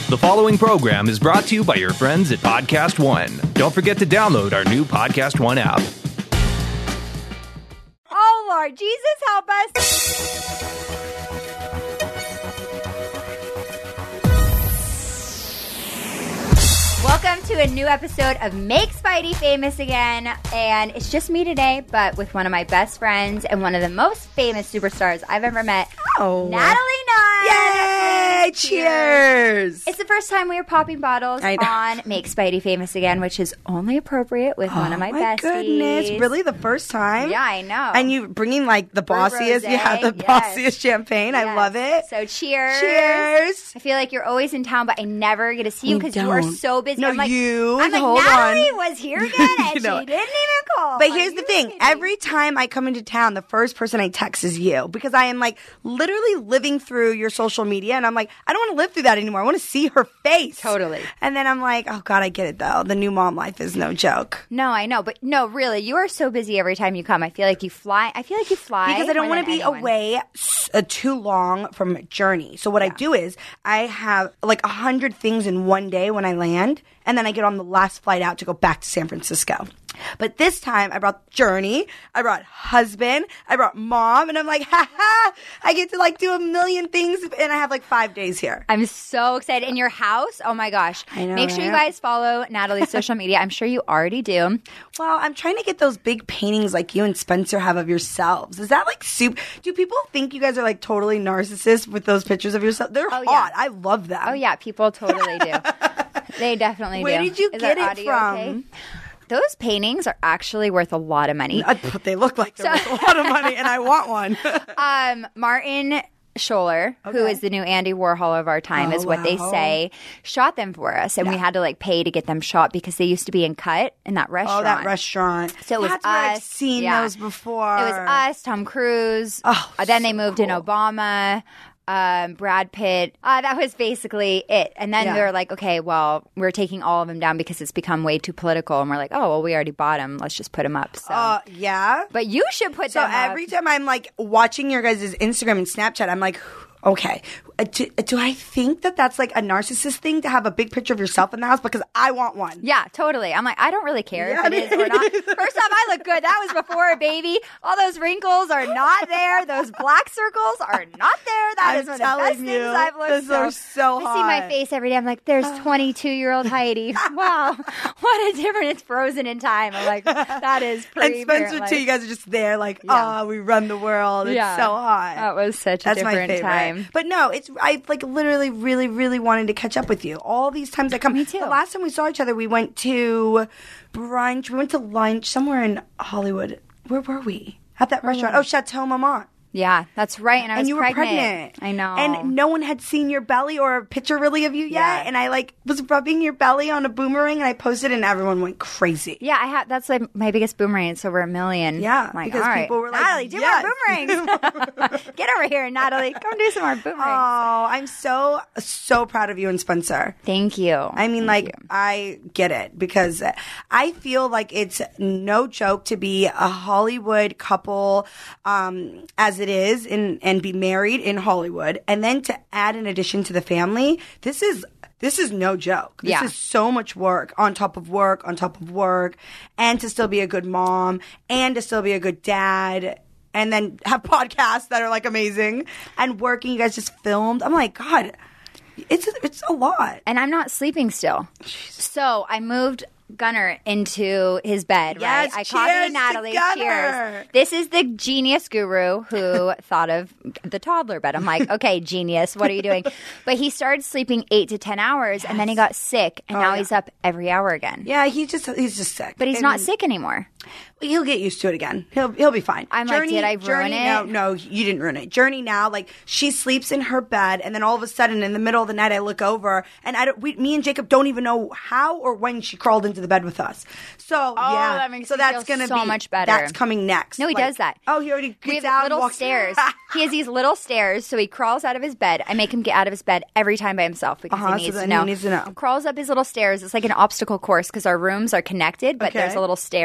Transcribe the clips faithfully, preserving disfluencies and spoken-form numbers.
The following program is brought to you by your friends at Podcast One. Don't forget to download our new Podcast One app. Oh, Lord Jesus, help us. Welcome to a new episode of Make Spidey Famous Again. And it's just me today, but with one of my best friends and one of the most famous superstars I've ever met, Oh. Natalie Nunn. Yay! Cheers! It's the first time we are popping bottles I know. on Make Spidey Famous Again, which is only appropriate with one of my, oh my besties. goodness, really the first time? Yeah, I know. And you bringing like the bossiest, rosé, yeah, the yes. bossiest champagne. I Yes. love it. So cheers. Cheers. I feel like you're always in town, but I never get to see you We because you are don't. so busy. No, I'm like, you- I'm like, hold Natalie on. was here again, and You know she it. didn't even call. But Are here's the you thing. kidding? Every time I come into town, the first person I text is you because I am like literally living through your social media and I'm like, I don't want to live through that anymore. I want to see her face. Totally. And then I'm like, oh God, I get it though. The new mom life is no joke. No, I know, but no, really, you are so busy every time you come. I feel like you fly. I feel like you fly Because I don't more want to than be anyone. away s- uh, too long from Journey. So what I do is I have like a hundred things in one day when I land, and then I get on the last flight out to go back to San Francisco. But this time I brought Journey, I brought husband, I brought mom, and I'm like, ha ha! I get to like do a million things, and I have like five days here. I'm so excited. In your house, oh my gosh. I know, Make sure you right? guys follow Natalie's social media. I'm sure you already do. Well, I'm trying to get those big paintings like you and Spencer have of yourselves. Is that like soup? Do people think you guys are like totally narcissists with those pictures of yourself? They're Oh, hot. yeah. I love them. Oh, yeah, people totally do. They definitely Where do. did you Is get our it audio from? okay? Those paintings are actually worth a lot of money. Uh, but they look like they're worth a lot of money, and I want one. Um, Martin Scholler, who Okay. is the new Andy Warhol of our time, Oh, is what they wow. say, shot them for us. And we had to like pay to get them shot because they used to be in Cut in that restaurant. Oh, that restaurant. So it was That's where I've us. seen Yeah. those before. It was us, Tom Cruise. Oh, Uh, then they so moved in cool. Obama. Um, Brad Pitt. Uh, that was basically it. And then Yeah. they were like, okay, well, we're taking all of them down because it's become way too political. And we're like, oh, well, we already bought them. Let's just put them up. So. Uh, yeah. but you should put So them up. every time I'm like watching your guys' Instagram and Snapchat, I'm like, okay, uh, do, do I think that that's like a narcissist thing to have a big picture of yourself in the house? Because I want one. Yeah, totally. I'm like, I don't really care Yeah, if it is or not. First off, I look good. That was before a baby. All those wrinkles are not there. Those black circles are not there. That I'm is one of the best telling things you, I've looked. those are so I see my hot. face every day. I'm like, there's twenty-two-year-old Heidi. Wow, what a difference. It's frozen in time. I'm like, that is And pretty. Spencer too, you guys are just there like, Yeah. oh, we run the world. It's Yeah. so hot. That was such a That's my different favorite. time. But no, it's I like literally, really, really wanted to catch up with you. All these times I come. Me too. The last time we saw each other, we went to brunch. We went to lunch somewhere in Hollywood. Where were we? At that restaurant. Oh, Chateau Marmont. Yeah, that's right. And I was And you pregnant. were pregnant. I know. And no one had seen your belly or a picture really of you yet. Yeah. And I like was rubbing your belly on a boomerang and I posted and everyone went crazy. Yeah, I have. That's like my biggest boomerang. It's over a million. Yeah, I'm like, because all right, people were like, Natalie, do yes. more boomerangs. Get over here, Natalie. Come do some more boomerangs. Oh, I'm so, so proud of you and Spencer. Thank you. I mean, Thank like, you. I get it because I feel like it's no joke to be a Hollywood couple um, as it is in, and be married in Hollywood. And then to add an addition to the family, this is this is no joke. This Yeah. is so much work on top of work, on top of work, and to still be a good mom and to still be a good dad. And then have podcasts that are like amazing and working. You guys just filmed. I'm like, God, it's it's a lot. And I'm not sleeping still. So I moved Gunner into his bed, Yes, right? I cheers copied to Natalie. Gunner. Cheers. This is the genius guru who thought of the toddler bed. I'm like, okay, genius, what are you doing? But he started sleeping eight to ten hours, and then he got sick, and Oh, now yeah. he's up every hour again. Yeah, he's just he's just sick. But he's I not mean, sick anymore. He'll get used to it again. He'll he'll be fine. I'm like, did I ruin Journey, it? No, no, you didn't ruin it. Journey now, like she sleeps in her bed, and then all of a sudden, in the middle of the night, I look over, and I don't. We, me and Jacob don't even know how or when she crawled into the bed with us. So yeah, that makes so me that's feel gonna so be much better. That's coming next. No, he Like, does that. Oh, he already We gets have out and little walks stairs. He has these little stairs, so he crawls out of his bed. I make him get out of his bed every time by himself because Uh-huh, he so needs then to know. he needs to know. Crawls up his little stairs. It's like an obstacle course because our rooms are connected, but Okay. there's a little stair and door.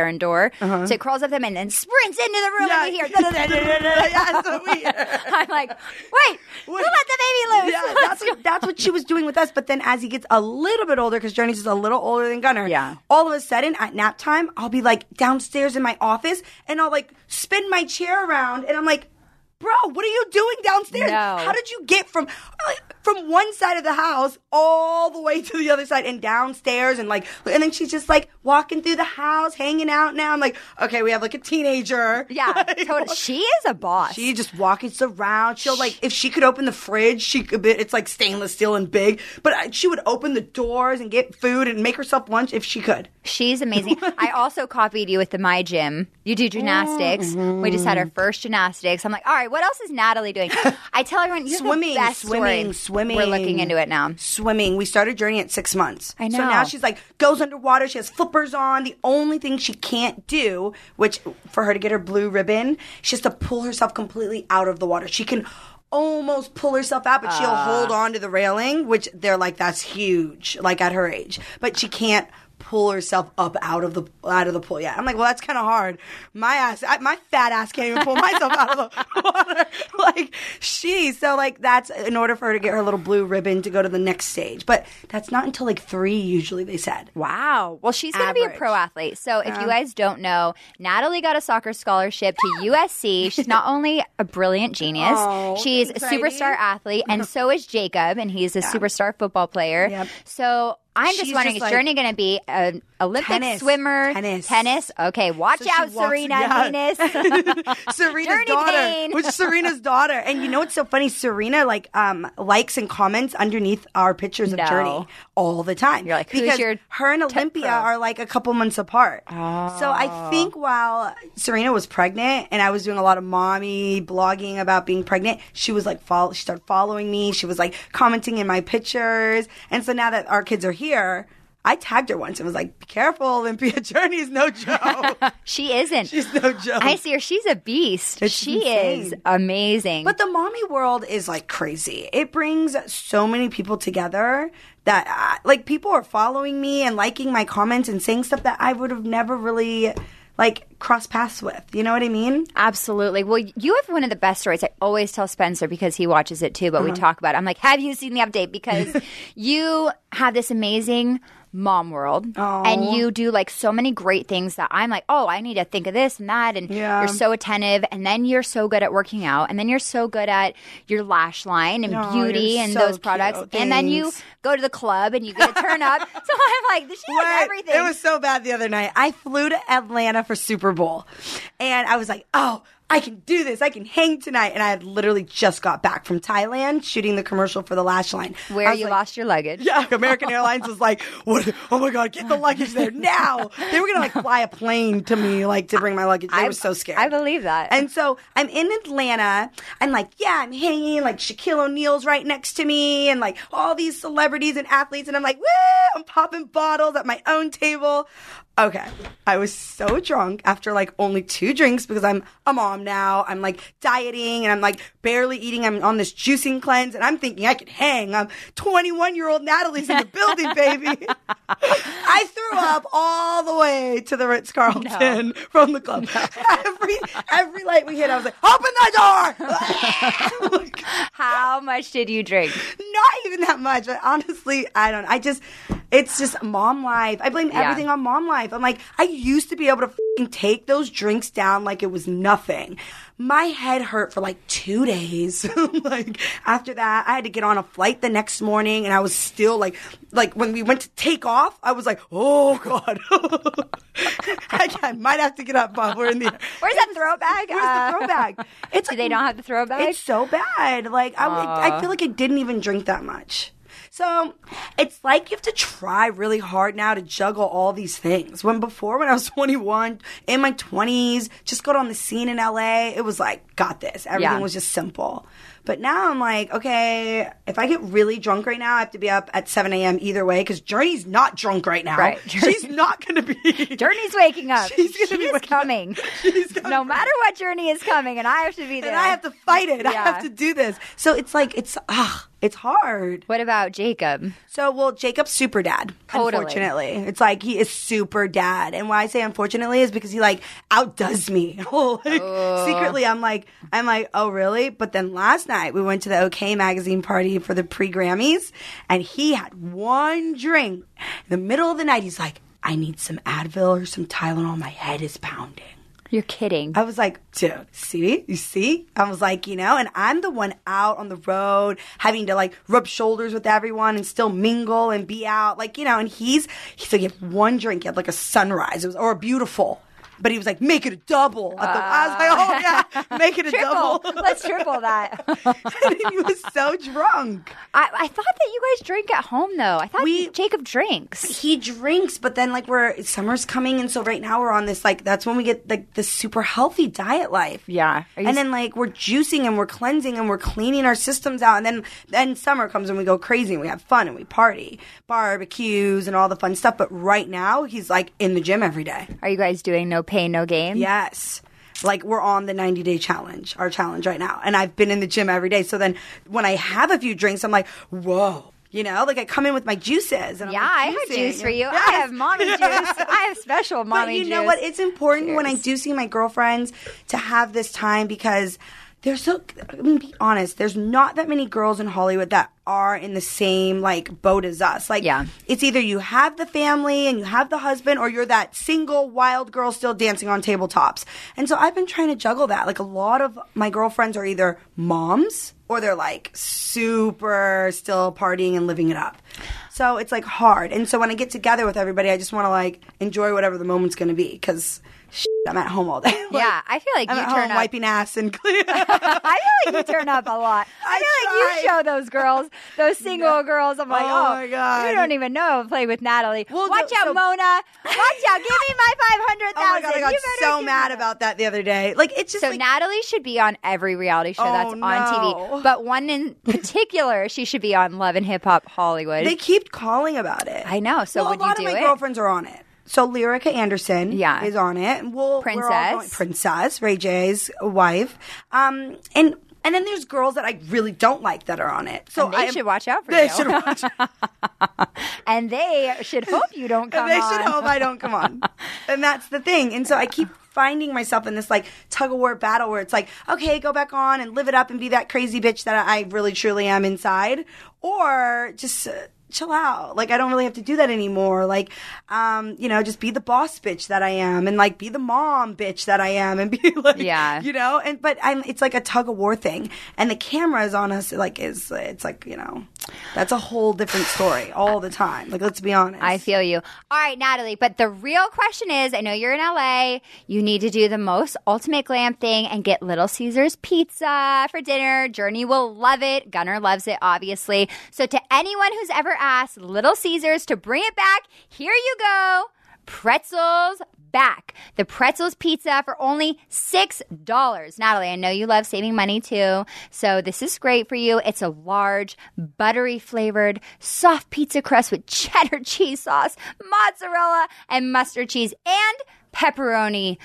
door. Uh-huh. So it crawls up them and then sprints into the room yeah. and we hear. yeah, so we hear. I'm like, wait, who let the baby loose? Yeah, that's what, that's what she was doing with us. But then as he gets a little bit older, because Journey's just a little older than Gunner, yeah. all of a sudden at nap time, I'll be like downstairs in my office and I'll like spin my chair around and I'm like, bro, what are you doing downstairs? No. How did you get from from one side of the house all the way to the other side and downstairs and like, and then she's just like walking through the house, hanging out now. I'm like, okay, we have like a teenager. Yeah, like, totally. She is a boss. She just walks around. She'll like, if she could open the fridge, she could. It's like stainless steel and big, but she would open the doors and get food and make herself lunch if she could. She's amazing. I also copied you with the My Gym. You do gymnastics. Mm-hmm. We just had our first gymnastics. I'm like, all right, what else is Natalie doing? I tell everyone, you swimming, have the best swimming, story. Swimming. We're looking into it now. Swimming. We started Journey at six months. I know. So now she's like, goes underwater. She has flippers on. The only thing she can't do, which for her to get her blue ribbon, she has to pull herself completely out of the water. She can almost pull herself out, but she'll uh. hold on to the railing, which they're like, that's huge, like at her age. But she can't pull herself up out of the out of the pool. Yeah, I'm like, well, that's kind of hard. My ass, I, my fat ass can't even pull myself out of the water. Like she, so like that's in order for her to get her little blue ribbon to go to the next stage. But that's not until like three usually. They said. Wow. Well, she's going to be a pro athlete. So if yeah. you guys don't know, Natalie got a soccer scholarship to U S C. She's not only a brilliant genius, oh, she's thanks, a superstar Heidi. athlete, and so is Jacob, and he's a yeah. superstar football player. Yep. So I'm just She's wondering, just is like, Journey going to be an Olympic tennis, swimmer? Tennis. Tennis? Okay, watch So out, she walks- Serena yeah. Venus. Serena's Journey daughter, Payne. which is Serena's daughter. And you know what's so funny? Serena like um, likes and comments underneath our pictures of No. Journey all the time. You're like, who's because your her and Olympia pro? are like a couple months apart. Oh. So I think while Serena was pregnant and I was doing a lot of mommy blogging about being pregnant, she was like follow. She started following me. She was like commenting in my pictures. And so now that our kids are here, I tagged her once and was like, be careful, Olympia. Journey is no joke. She isn't. She's no joke. I see her. She's a beast. It's she insane. is amazing. But the mommy world is like crazy. It brings so many people together that uh, like people are following me and liking my comments and saying stuff that I would have never really like cross paths with. You know what I mean? Absolutely. Well, you have one of the best stories. I always tell Spencer because he watches it too, but uh-huh. we talk about it. I'm like, have you seen the update? Because you have this amazing mom world Aww. and you do like so many great things that I'm like, oh, I need to think of this and that, and yeah. you're so attentive, and then you're so good at working out, and then you're so good at your lash line and Aww, beauty you're and so those products, cute. and then you Thanks. go to the club and you get to turn up. So I'm like, she has Wait, everything. It was so bad the other night. I flew to Atlanta for Super Bowl and I was like, oh, I can do this. I can hang tonight. And I had literally just got back from Thailand shooting the commercial for the lash line. Where you like, lost your luggage. Yeah, American Airlines was like, "What? Oh my God, get the luggage there now!" They were gonna like fly a plane to me, like to bring my luggage. They I were so scared. I believe that. And so I'm in Atlanta. I'm like, yeah, I'm hanging. Like Shaquille O'Neal's right next to me, and like all these celebrities and athletes. And I'm like, woo! I'm popping bottles at my own table. Okay, I was so drunk after like only two drinks because I'm a mom now. I'm like dieting and I'm like barely eating. I'm on this juicing cleanse and I'm thinking I could hang. I'm twenty-one-year-old Natalie's in the building, baby. I threw up all the way to the Ritz-Carlton No. from the club. No. Every every light we hit, I was like, open the door! How much did you drink? Not even that much, but honestly, I don't. I just, it's just mom life. I blame Yeah. everything on mom life. I'm like, I used to be able to f***ing take those drinks down like it was nothing. My head hurt for like two days. Like after that, I had to get on a flight the next morning, and I was still like, like when we went to take off, I was like, oh God, I, I might have to get up, Bob. We're in the. Where's that throw bag? Where's Uh, the throw bag? It's Do they not have the throw bag? It's so bad. Like I, I feel like I didn't even drink that much. So it's like you have to try really hard now to juggle all these things. When before, when I was twenty-one, in my twenties, just got on the scene in L A, it was like, got this. Everything Yeah. was just simple. But now I'm like, okay, if I get really drunk right now, I have to be up at seven a.m. either way because Journey's not drunk right now. Right. She's not going to be. Journey's waking up. She's gonna she be is waking coming. Up. She's coming. No matter what, Journey is coming, and I have to be there. And I have to fight it. I Yeah. have to do this. So it's like, it's, ah, it's hard. What about Jacob? So, well, Jacob's super dad. Totally. Unfortunately. It's like he is super dad. And why I say unfortunately is because he like outdoes me. like, secretly, I'm like, I'm like, oh, really? But then last night we went to the OK Magazine party for the pre-Grammys and he had one drink. In the middle of the night, he's like, I need some Advil or some Tylenol. My head is pounding. You're kidding. I was like, dude, see? You see? I was like, you know, and I'm the one out on the road having to like rub shoulders with everyone and still mingle and be out. Like, you know, and he's, he's like, he had one drink, he had like a sunrise it was, or a beautiful. But he was like, make it a double. At the, uh, I was like, oh, yeah, make it a triple. double. Let's triple that. And he was so drunk. I, I thought that you guys drink at home, though. I thought We- Jacob drinks. He drinks, but then like we're, summer's coming. And so right now we're on this, like, that's when we get like this super healthy diet life. Yeah. Are you And then like we're juicing and we're cleansing and we're cleaning our systems out. And then then summer comes and we go crazy and we have fun and we party, barbecues and all the fun stuff. But right now he's like in the gym every day. Are you guys doing no pain, no gain? Yes. Like we're on the ninety day challenge, our challenge right now. And I've been in the gym every day. So then when I have a few drinks, I'm like, whoa. You know, like I come in with my juices. And Yeah, I'm I like, have juicing. juice for you. Yes. I have mommy juice. I have special But mommy you juice. know what? It's important when I Cheers. do see my girlfriends to have this time because they're so, I mean, be honest, there's not that many girls in Hollywood that are in the same like boat as us. Like, Yeah. it's either you have the family and you have the husband or you're that single wild girl still dancing on tabletops. And so I've been trying to juggle that. Like a lot of my girlfriends are either moms or they're like super still partying and living it up. So it's like hard. And so when I get together with everybody, I just want to like enjoy whatever the moment's going to be because I'm at home all day. Like, Yeah, I feel like I'm you at turn home up. wiping ass and clean. I feel like you turn up a lot. I, I feel like you try. show those girls, those single girls. I'm like, Oh, oh, my God. you don't even know play with Natalie. Well, Watch no, out, so- Mona. Watch out. Give me my five hundred Oh my thousand. god, I got You better so give mad me about that the other day. Like it's just So like Natalie should be on every reality show Oh, that's on no. T V. But one in particular, she should be on Love and Hip Hop Hollywood. they keep calling about it. I know. So well, would a lot you of do my it? girlfriends are on it. So Lyrica Anderson Yeah. is on it. And We'll, we're all Princess. going, Princess, Ray J's wife. Um, and and then there's girls that I really don't like that are on it. So And they I am- should watch out for they you. Should watch. And they should hope you don't come And they on. should hope I don't come on. And that's the thing. And so I keep finding myself in this like tug of war battle where it's like, okay, go back on and live it up and be that crazy bitch that I really truly am inside, or just. Uh, chill out. Like, I don't really have to do that anymore. Like, um, you know, just be the boss bitch that I am and like be the mom bitch that I am and be like, Yeah. you know, and, but I'm, it's like a tug of war thing. And the camera is on us, like, is, it's like, you know, that's a whole different story all the time. Like, let's be honest. I feel you. All right, Natalie, but the real question is, I know you're in L A. You need to do the most ultimate glam thing and get Little Caesars pizza for dinner. Journey will love it. Gunnar loves it, obviously. So to anyone who's ever asked Little Caesars to bring it back, here you go. Pretzels back. The Pretzels pizza for only six dollars. Natalie, I know you love saving money too, so this is great for you. It's a large, buttery flavored, soft pizza crust with cheddar cheese sauce, mozzarella, and mustard cheese, and pepperoni.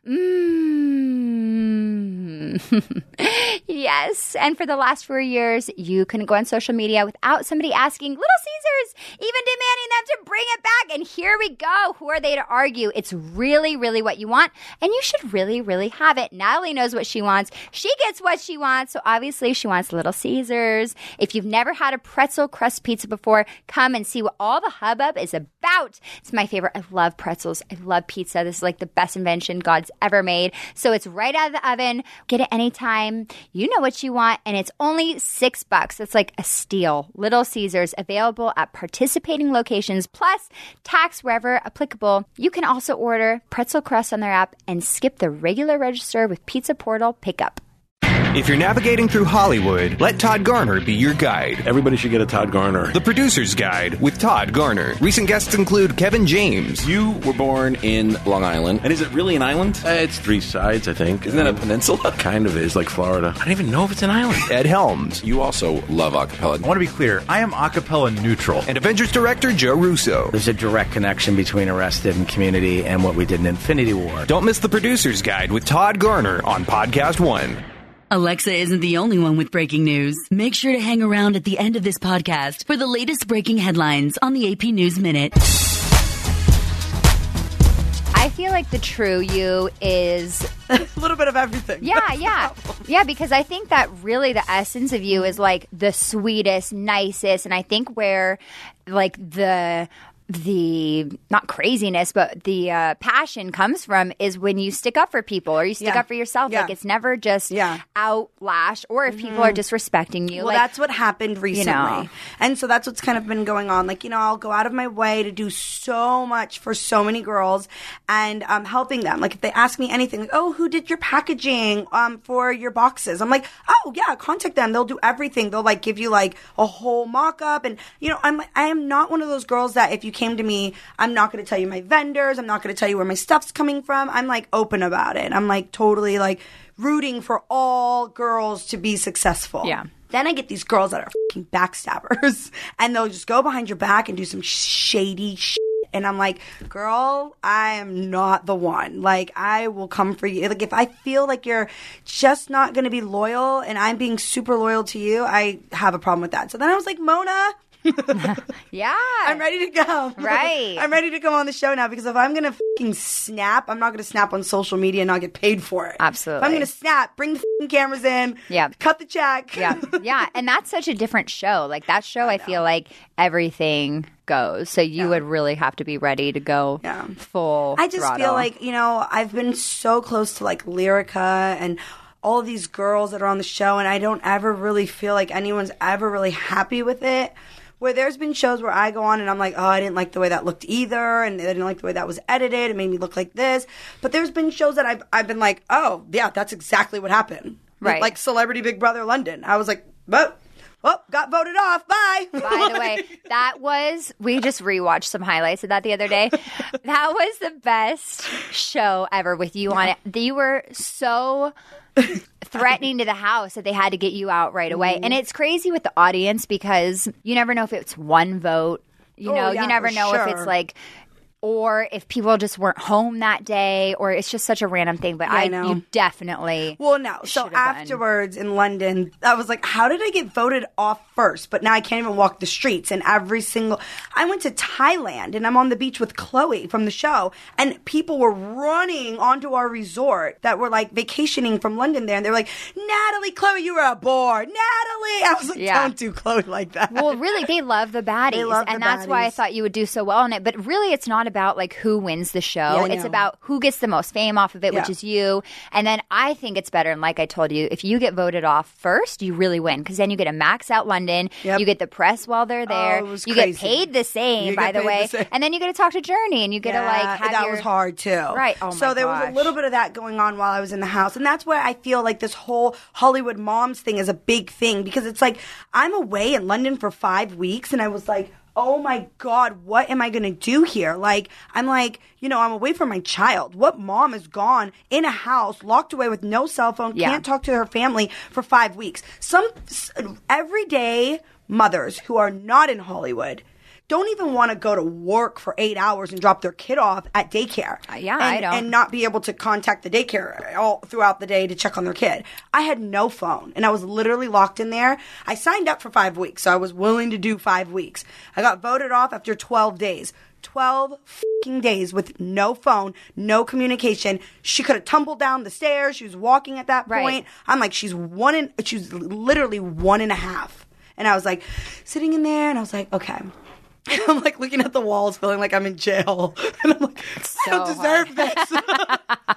Mmm. Yes. And for the last four years, you couldn't go on social media without somebody asking Little Caesars, even demanding them to bring it back. And here we go. Who are they to argue? It's really, really what you want. And you should really, really have it. Natalie knows what she wants. She gets what she wants. So obviously she wants Little Caesars. If you've never had a pretzel crust pizza before, come and see what all the hubbub is about. It's my favorite. I love pretzels. I love pizza. This is like the best invention God's ever made. So it's right out of the oven. Get it anytime. You know what you want. And it's only six bucks. That's like a steal. Little Caesars available at participating locations plus tax wherever applicable. You can also order pretzel crust on their app and skip the regular register with Pizza Portal pickup. If you're navigating through Hollywood, let Todd Garner be your guide. Everybody should get a Todd Garner. The Producer's Guide with Todd Garner. Recent guests include Kevin James. You were born in Long Island. And is it really an island? Uh, it's three sides, I think. Isn't that a peninsula? Kind of is, like Florida. I don't even know if it's an island. Ed Helms. You also love acapella. I want to be clear. I am acapella neutral. And Avengers director Joe Russo. There's a direct connection between Arrested and Community and what we did in Infinity War. Don't miss The Producer's Guide with Todd Garner on Podcast One. Alexa isn't the only one with breaking news. Make sure to hang around at the end of this podcast for the latest breaking headlines on the A P News Minute. I feel like the true you is a little bit of everything. Yeah, yeah. Yeah, because I think that really the essence of you is like the sweetest, nicest, and I think where like the the not craziness but the uh, passion comes from is when you stick up for people or you stick Yeah. up for yourself. Yeah. Like it's never just Yeah. outlash or if people are disrespecting you. Well, like, that's what happened recently. know. And so that's what's kind of been going on. Like, you know, I'll go out of my way to do so much for so many girls and um, helping them. Like, if they ask me anything, like, oh, who did your packaging um, for your boxes? I'm like, oh, yeah, contact them. They'll do everything. They'll, like, give you, like, a whole mock-up. And, you know, I'm, I am not one of those girls that if you came to me, I'm not going to tell you my vendors. I'm not going to tell you where my stuff's coming from. I'm, like, open about it. I'm, like, totally, like, rooting for all girls to be successful. Yeah. Then I get these girls that are fucking backstabbers, and they'll just go behind your back and do some shady shit. And I'm like, girl, I am not the one. Like, I will come for you. Like, if I feel like you're just not going to be loyal and I'm being super loyal to you, I have a problem with that. So then I was like, Mona, yeah. I'm ready to go. Right. I'm ready to go on the show now because if I'm going to fucking snap, I'm not going to snap on social media and not get paid for it. Absolutely. If I'm going to snap, bring the fucking cameras in. Yeah. Cut the check. Yeah, yeah, and that's such a different show. Like that show, I, I feel like everything goes. So you Yeah. would really have to be ready to go Yeah. full. I just throttle. feel like, you know, I've been so close to like Lyrica and all of these girls that are on the show, and I don't ever really feel like anyone's ever really happy with it. Where there's been shows where I go on and I'm like, oh, I didn't like the way that looked either, and I didn't like the way that was edited. It made me look like this. But there's been shows that I've I've been like, oh, yeah, that's exactly what happened. Right. Like Celebrity Big Brother London. I was like, but. Oh, got voted off. Bye. By the way, that was, we just rewatched some highlights of that the other day. That was the best show ever with you on it. You were so threatening to the house that they had to get you out right away. And it's crazy with the audience because you never know if it's one vote. You Oh, know, yeah, you never for know if sure. it's like, or if people just weren't home that day, or it's just such a random thing. But Yeah, I I, know. you definitely. Well, no. So should have done. afterwards in London, I was like, how did I get voted off first? But now I can't even walk the streets. And every single. I went to Thailand and I'm on the beach with Chloe from the show. And people were running onto our resort that were like vacationing from London there. And they were like, Natalie, Chloe, you were a bore. Natalie. I was like, Yeah. don't do Chloe like that. Well, really, they love the baddies. They love and the that's why I baddies. thought you would do so well on it. But really, it's not about like who wins the show. Yeah, I it's know. about who gets the most fame off of it, which Yeah. is you. And then I think it's better. And like I told you, if you get voted off first, you really win because then you get to max out London. Yep. You get the press while they're there. Oh, it was you crazy. get paid the same, You by get the paid way. the same. And then you get to talk to Journey, and you get to like have that your, was hard too. Right. Oh my so there was gosh. a little bit of that going on while I was in the house, and that's where I feel like this whole Hollywood moms thing is a big thing because it's like I'm away in London for five weeks, and I was like, oh my God, what am I going to do here? Like, I'm like, you know, I'm away from my child. What mom is gone in a house, locked away with no cell phone, Yeah. can't talk to her family for five weeks? Some s- everyday mothers who are not in Hollywood don't even want to go to work for eight hours and drop their kid off at daycare. Uh, yeah, and, I don't. And not be able to contact the daycare all throughout the day to check on their kid. I had no phone, and I was literally locked in there. I signed up for five weeks, so I was willing to do five weeks. I got voted off after twelve days. twelve fucking days with no phone, no communication. She could have tumbled down the stairs. She was walking at that Right. point. I'm like, she's one in, she's literally one and a half. And I was like, sitting in there, and I was like, okay. I'm like looking at the walls, feeling like I'm in jail. And I'm like, I don't so deserve this.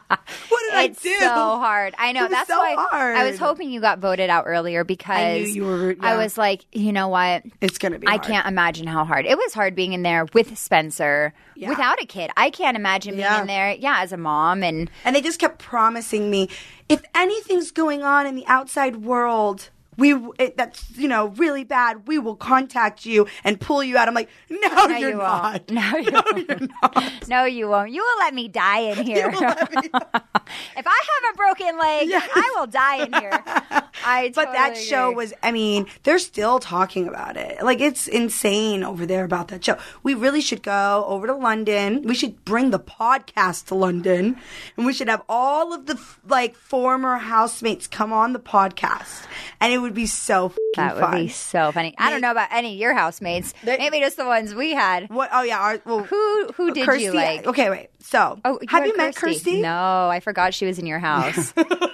What did it's I do? It's so hard. I know. It was That's so why hard. I was hoping you got voted out earlier because I knew you were. Yeah. I was like, you know what? It's gonna be. I hard. can't imagine how hard it was. Hard being in there with Spencer Yeah. without a kid. I can't imagine being Yeah. in there. Yeah, as a mom and And they just kept promising me, if anything's going on in the outside world, we it, that's you know really bad, we will contact you and pull you out. I'm like, no, no, you're you not. won't. No, you No, won't. you're not. No, you won't. You will let me die in here. You will let me- If I have a broken leg, Yes. I will die in here. I But that totally show agree. was, I mean, they're still talking about it. Like, it's insane over there about that show. We really should go over to London. We should bring the podcast to London. And we should have all of the, like, former housemates come on the podcast. And it would be so fucking That would fun. be so funny. I don't know about any of your housemates. They- Maybe just the ones we had. What? Oh, yeah. Our, well, Who who did Kirsty, you like? Okay, wait. So, Oh, have had you met Kirsty? No, I forgot she was in your house.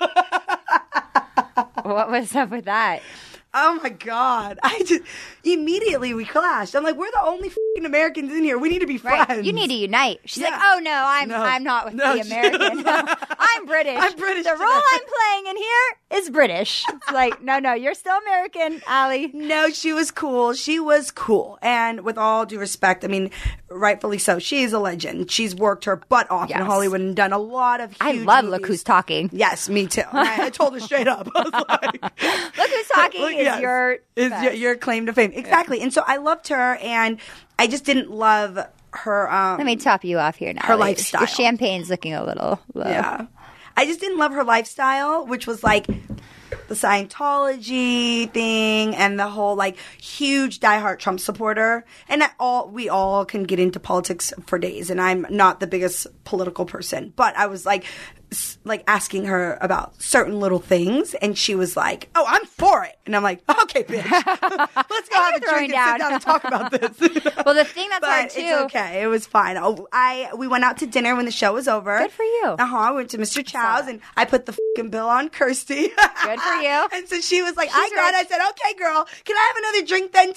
What was up with that? Oh my God. I just, immediately we clashed. I'm like, we're the only fucking Americans in here. We need to be friends. Right. You need to unite. She's Yeah. like, oh no, I'm No. I'm not with No, the she- American. I'm British. I'm British The today. role I'm playing in here is British. It's like, no, no, you're still American, Allie. No, she was cool. She was cool. And with all due respect, I mean, rightfully so. She is a legend. She's worked her butt off Yes. in Hollywood and done a lot of huge I love movies. Look Who's Talking. Yes, me too. And I, I told her straight up. I was like, Look Who's Talking Look, is yes, your is best. your, your claim to fame. Exactly. And so I loved her, and I just didn't love her. Um, Let me top you off here now. Her lifestyle. Your champagne's looking a little low. Yeah. I just didn't love her lifestyle, which was like the Scientology thing and the whole like huge diehard Trump supporter. And I, all we all can get into politics for days, and I'm not the biggest political person, but I was like s- like asking her about certain little things, and she was like, "Oh, I'm for it," and I'm like, "Okay, bitch, let's go have a throwing drink and down. sit down and talk about this." Well, the thing that's But hard it's too. okay. It was fine. Oh, I we went out to dinner when the show was over. Good for you. Uh huh. I went to Mister Chow's and I put the fucking bill on Kirsty. Good for you. And so she was like, "I She's got it." I rich. said, "Okay, girl, can I have another drink then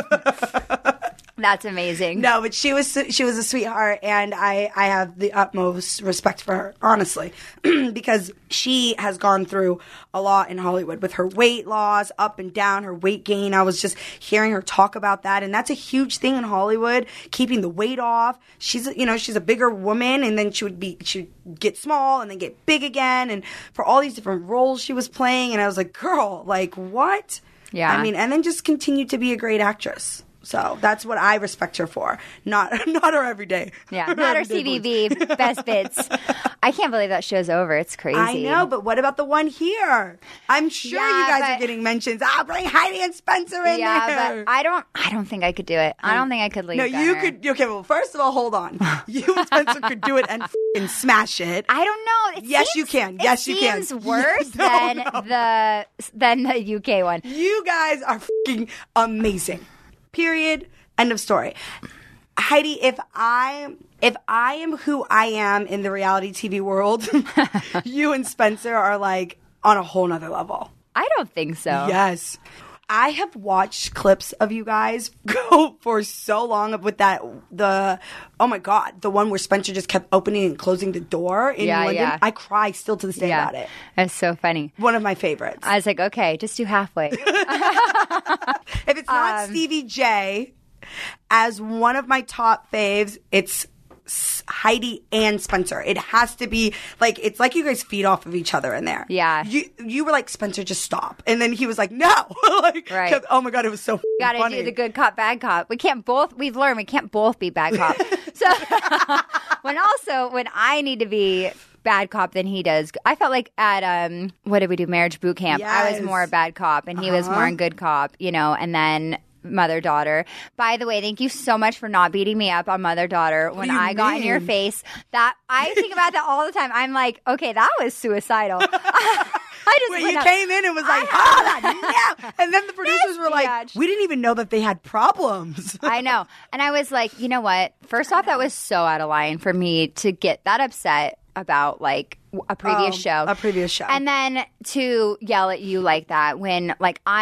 too?" That's amazing. No, but she was she was a sweetheart, and I I have the utmost respect for her, honestly, because she has gone through a lot in Hollywood with her weight loss, up and down, her weight gain. I was just hearing her talk about that, and that's a huge thing in Hollywood, keeping the weight off. She's you know she's a bigger woman, and then she would be she would get small and then get big again, and for all these different roles she was playing, and I was like, girl, like what? Yeah. I mean, and then just continued to be a great actress. So that's what I respect her for. Not not her everyday. Yeah, not her C everyday V B, voice. best bits. I can't believe that show's over. It's crazy. I know, but what about the one here? I'm sure Yeah, you guys but- are getting mentions. I'll bring Heidi and Spencer in yeah, there. but I don't. I don't think I could do it. I don't think I could leave. no, you Gunner. could. Okay, well, first of all, hold on. You and Spencer could do it and f***ing smash it. I don't know. It Yes, seems, you can. it Yes, you can. seems worse No, than no. the than the U K one. You guys are f***ing amazing. Period. End of story. Heidi, if I if I am who I am in the reality T V world, you and Spencer are like on a whole nother level. I don't think so. Yes. I have watched clips of you guys go for so long with that the oh my god, the one where Spencer just kept opening and closing the door in Yeah, London. yeah. I cry still to this day Yeah, about it. that's so funny. One of my favorites. I was like, okay, just do halfway. If it's not Um, Stevie J as one of my top faves, it's S- Heidi and Spencer. It has to be like it's like you guys feed off of each other in there. Yeah. You you were like, Spencer, just stop, and then he was like, no. Like, Right. 'cause- oh my god, it was so Got to funny. do the good cop, bad cop. We can't both. We've learned we can't both be bad cop. So when also when I need to be bad cop than he does, I felt like at um what did we do marriage boot camp? I was Yes. more a bad cop and he was more a good cop, you know, and then. Mother daughter. By the way, thank you so much for not beating me up on mother daughter when do you I got in your mean? face. That I think about that all the time. I'm like, okay, that was suicidal. I just Wait, went you up- came in and was like, I- oh, no. And then the producers were like, biatch. we didn't even know that they had problems. I know. And I was like, you know what? First off, that was so out of line for me to get that upset about like a previous Oh, show. a previous show. And then to yell at you like that when like I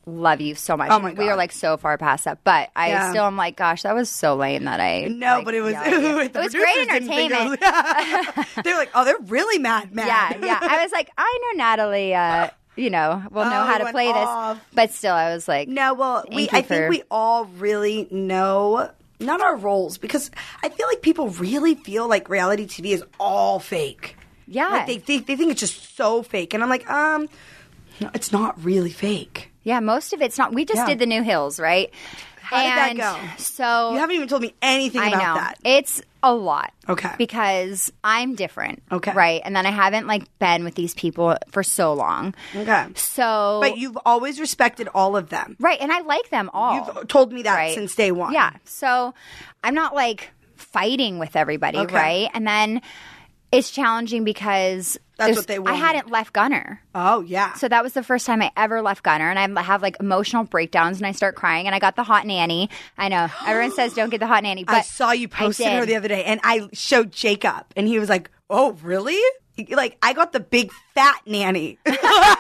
love you so much. Oh my And we God. were like so far past that, but I Yeah. still am like, gosh, that was so lame that I No, like, but it was yelled at you. the it was producers great didn't think it entertainment. was- they were like, oh, they're really mad, mad. Yeah, yeah. I was like, I know Natalie. Uh, you know, will know Oh, how it to went play off. this, but still, I was like, No, well, we Thank you I think for- we all really know not our roles, because I feel like people really feel like reality T V is all fake. yeah, Like they think they think it's just so fake, and I'm like, um, no, it's not really fake. yeah. Most of it's not. We just Yeah. did the New Hills, right? How did that and go? So You haven't even told me anything I about know that. it's a lot. Okay. because I'm different. Okay. right, and then I haven't like been with these people for so long. Okay, So, but you've always respected all of them. right, and I like them all. You've told me that right? since day one. Yeah. So I'm not like fighting with everybody, Okay. right? And then it's challenging because That's there's- what they I wanted. hadn't left Gunner. Oh yeah. So that was the first time I ever left Gunner, and I have like emotional breakdowns, and I start crying, and I got the hot nanny. I know everyone says don't get the hot nanny, but I saw you posted I her did. the other day, and I showed Jacob, and he was like, "Oh, really?" Like, I got the big fat nanny. Well,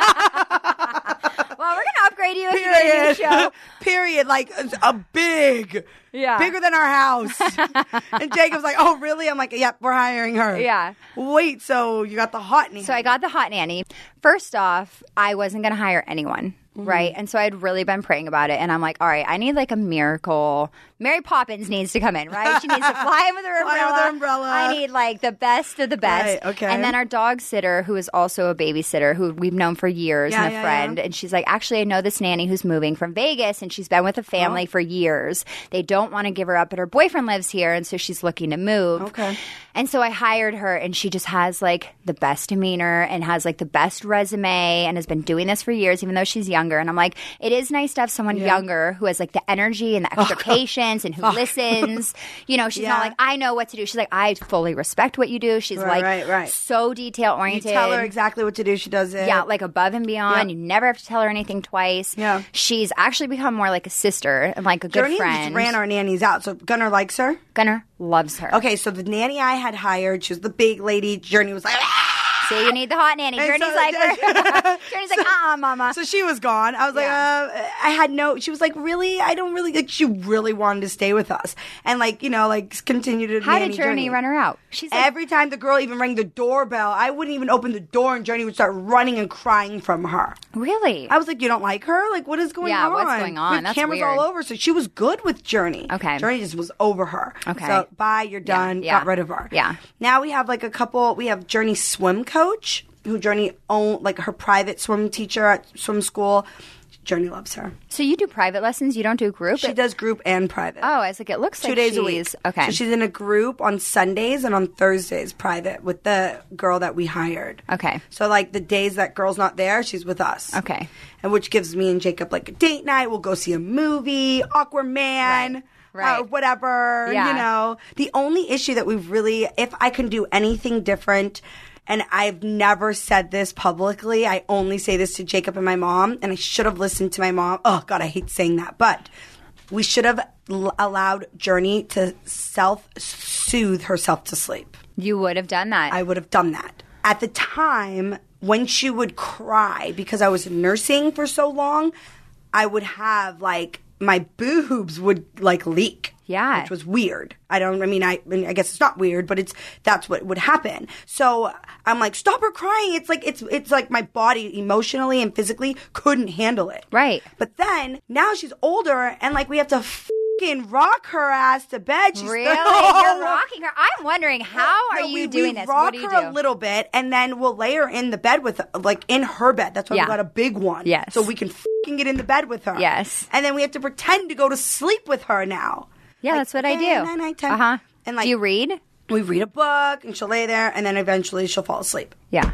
we're gonna upgrade you if you get a new Period. show. Period. Like a big, Yeah. bigger than our house. And Jacob's like, "Oh, really?" I'm like, "Yep, we're hiring her." Yeah. Wait, so you got the hot nanny? So I got the hot nanny. First off, I wasn't going to hire anyone, Mm-hmm. right? And so I'd really been praying about it. And I'm like, all right, I need like a miracle. Mary Poppins needs to come in, right? She needs to fly in with her Fly umbrella. with her umbrella. I need like the best of the best. Right, okay. And then our dog sitter, who is also a babysitter, who we've known for years Yeah, and a yeah, friend. yeah. And she's like, actually, I know this nanny who's moving from Vegas, and she's been with a family Oh. for years. They don't want to give her up, but her boyfriend lives here. And so she's looking to move. Okay. And so I hired her, and she just has like the best demeanor and has like the best resume and has been doing this for years, even though she's younger. And I'm like, it is nice to have someone younger who has like the energy and the extra patience and who listens. You know, she's Yeah. not like, I know what to do. She's like, I fully respect what you do. She's Right, like right, right. so detail You oriented. tell her exactly what to do. She does it. Yeah, like above and beyond. Yep. You never have to tell her anything twice. Yeah. She's actually become more like a sister and like a good Journey friend. just ran our nannies out, so Gunnar likes her. Gunnar loves her. Okay, so the nanny I had hired, she was the big lady. Journey was like, "Ah!" See, you need the hot nanny. And Journey's so- like, Journey's like, uh-uh, mama. So she was gone. I was like, Yeah. uh, I had no, she was like, really? I don't really, like, she really wanted to stay with us. And, like, you know, like, continue to How nanny did Journey run her out? She's like, Every time the girl even rang the doorbell, I wouldn't even open the door, and Journey would start running and crying from her. really? I was like, you don't like her? Like, what is going Yeah, on? what's going on? With That's cameras weird. all over. So she was good with Journey. Okay. Journey just was over her. Okay. So bye, you're done. yeah. Got rid of her. Yeah. Now we have like a couple. We have Journey swim coach, who Journey owned, like her private swim teacher at swim school. Journey loves her. So you do private lessons? You don't do group? She does group and private. Oh, I was like, it looks Two like days she's, a week. Okay. So she's in a group on Sundays and on Thursdays private with the girl that we hired. Okay. So like the days that girl's not there, she's with us. Okay. And which gives me and Jacob like a date night. We'll go see a movie, Awkward Man. Right. Right. Uh, whatever. Yeah. You know. The only issue that we've really, if I can do anything different, and I've never said this publicly, I only say this to Jacob and my mom, and I should have listened to my mom. Oh, God, I hate saying that. But we should have l- allowed Journey to self-soothe herself to sleep. You would have done that. I would have done that. At the time, when she would cry, because I was nursing for so long, I would have, like, my boobs would, like, leak. Yeah. Which was weird. I don't, I mean, I, I mean, I guess it's not weird, but it's, that's what would happen. So I'm like, stop her crying. It's like, it's, it's like my body emotionally and physically couldn't handle it. Right. But then, now she's older, and, like, we have to fucking rock her ass to bed. She's really? still- You're rocking her. I'm wondering, how are No, you we, doing we this? rock What do you her do? a little bit, and then we'll lay her in the bed with, like, in her bed. That's why Yeah. we got a big one. Yes. So we can fucking get in the bed with her. Yes. And then we have to pretend to go to sleep with her now. Yeah, Like, that's what I okay, do. nine, nine, ten. Uh-huh. And, like, do you read? We read a book, and she'll lay there, and then eventually she'll fall asleep. Yeah.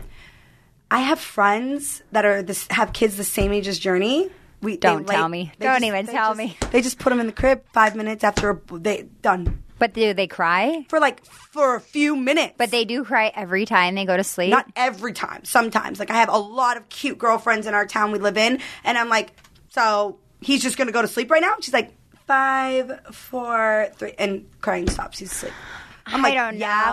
I have friends that are this have kids the same age as Journey. We, they Don't lay- tell me. they Don't just- even they tell just- me. They just put them in the crib five minutes after they done. But do they cry? For, like, for a few minutes. But they do cry every time they go to sleep? Not every time. Sometimes. Like, I have a lot of cute girlfriends in our town we live in, and I'm like, so he's just going to go to sleep right now? She's like, five, four, three, and crying stops. He's asleep. I'm I like, don't yeah, know.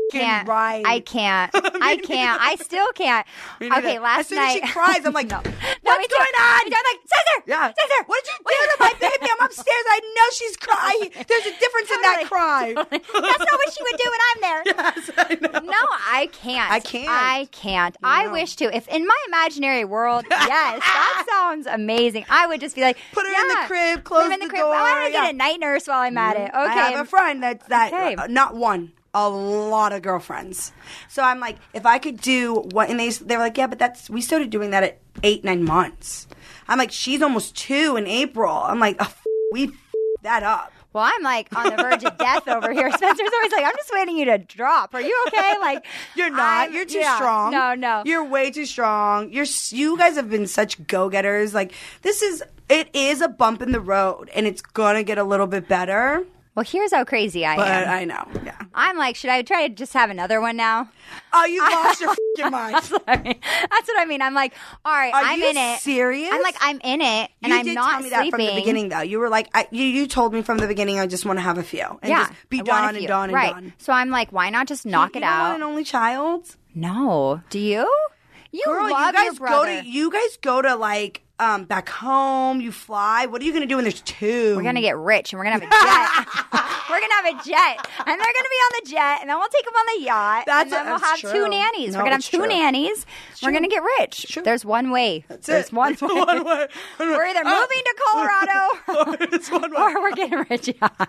can't. right. I can't. I can't. I still can't. Me neither. Okay, last as soon night. As she cries, I'm like, no. what's No, me too. going on? Me too. I'm like, Cesar! Yeah. Cesar! What did you do to my baby? I'm upstairs. I know she's crying. There's a difference in that cry. That's not what she would do when I'm there. Yes, I know. No, I can't. I can't. I can't. I No. wish to. If in my imaginary world, yes, that sounds amazing. I would just be like, Put her yeah, in the crib, close put her in the, the crib. door, I want to yeah. get a night nurse while I'm at it. Okay. I have a friend that's that Okay. uh, not one, a lot of girlfriends. So I'm like, if I could do what, and they they were like, yeah, but that's we started doing that at eight nine months. I'm like, she's almost two in April. I'm like, oh, f- we f- that up. Well, I'm like on the verge of death over here. Spencer's always like, I'm just waiting you to drop. Are you okay? Like, You're not. I'm- You're too yeah. strong. No, no. You're way too strong. You're s- you guys have been such go-getters. Like this is it is a bump in the road, and it's gonna get a little bit better. Well, here's how crazy I But am. I know. Yeah. I'm like, should I try to just have another one now? Oh, you lost your fucking mind. That's what I mean. That's what I mean. I'm like, all right, Are I'm you in it. serious? I'm like, I'm in it, and you I'm did not tell me sleeping. that from the beginning, though. You were like, I, you, you told me from the beginning, I just want to have a few and yeah, just be I want a done and few. done and right. done. So I'm like, why not just knock you it don't out? Want an only child? No. Do you? You Girl, love you guys your go brother. to you guys go to like um back home. You fly. What are you gonna do when there's two? We're gonna get rich, and we're gonna have a jet. We're gonna have a jet, and they're gonna be on the jet, and then we'll take them on the yacht, That's and then a- we'll that's have two true. nannies. No, we're gonna have it's two true. nannies. We're gonna get rich. true. There's one way. That's There's it. one It's way. one way. We're either Oh. moving to Colorado It's one way. or we're getting rich. Yeah.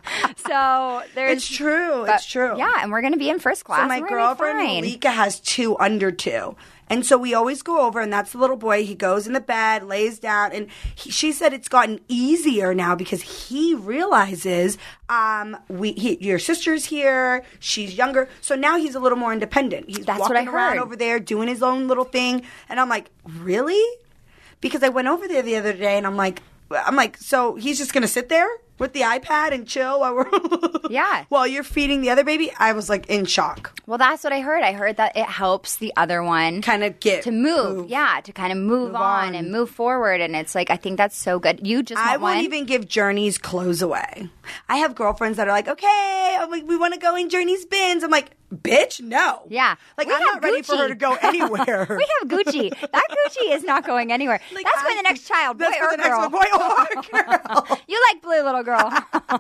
So there's. It's true. but- It's true. Yeah, and we're gonna be in first class. So my and we're gonna be girlfriend fine. Malika has two under two. And so we always go over, and that's the little boy. He goes in the bed, lays down, and he, she said it's gotten easier now because he realizes um, we he, your sister's here, she's younger, so now he's a little more independent. He's That's walking what I around heard. over there doing his own little thing, and I'm like, really? Because I went over there the other day, and I'm like, I'm like, so he's just gonna sit there with the iPad and chill while we're Yeah. while you're feeding the other baby? I was like in shock. Well, that's what I heard. I heard that it helps the other one Kind of get to move. move. Yeah, to kind of move, Move on, on. and move forward. And it's like, I think that's so good. You just I want won't one? even give Journey's clothes away. I have girlfriends that are like, okay, I'm like, we want to go in Journey's bins. I'm like, bitch, no. Yeah. Like, We I'm have not ready for Gucci. her to go anywhere. We have Gucci. That Gucci is not going anywhere. Like, that's for I- the next child, boy That's or for the next girl. one, boy or girl. You like blue, little girl.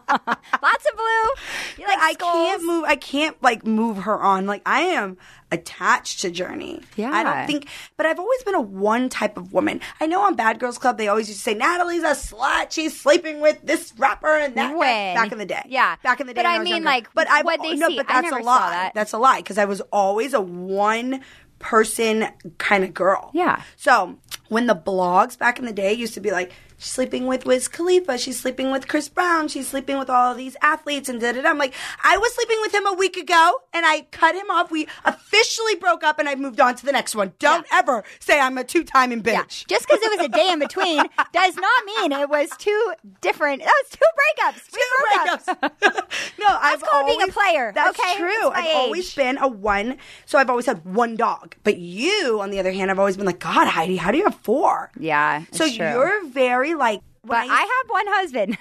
Lots of blue. You like I skulls. can't move. I can't like move her on. Like I am attached to Journey. Yeah. I don't think. But I've always been a one type of woman. I know on Bad Girls Club they always used to say Natalie's a slut. She's sleeping with this rapper and that. When? that- back in the day. Yeah. back in the day. But when I was mean, younger. like, but I what'd they no, see? but I that's never a saw lie. that. That's a lie because I was always a one person kind of girl. Yeah. So when the blogs back in the day used to be like, she's sleeping with Wiz Khalifa, she's sleeping with Chris Brown, she's sleeping with all of these athletes and da da da. I'm like, I was sleeping with him a week ago and I cut him off. We officially broke up and I moved on to the next one. Don't ever say I'm a two timing bitch. Yeah. Just because it was a day in between does not mean it was two different. That was two breakups. We Two broke up. breakups. no, I've called being a always- player, That's okay? true. That's my I've always age. been a one. So I've always had one dog. But you, on the other hand, I've always been like, God, Heidi, how do you have four? Yeah. It's So true. you're very like. when But used- I have one husband.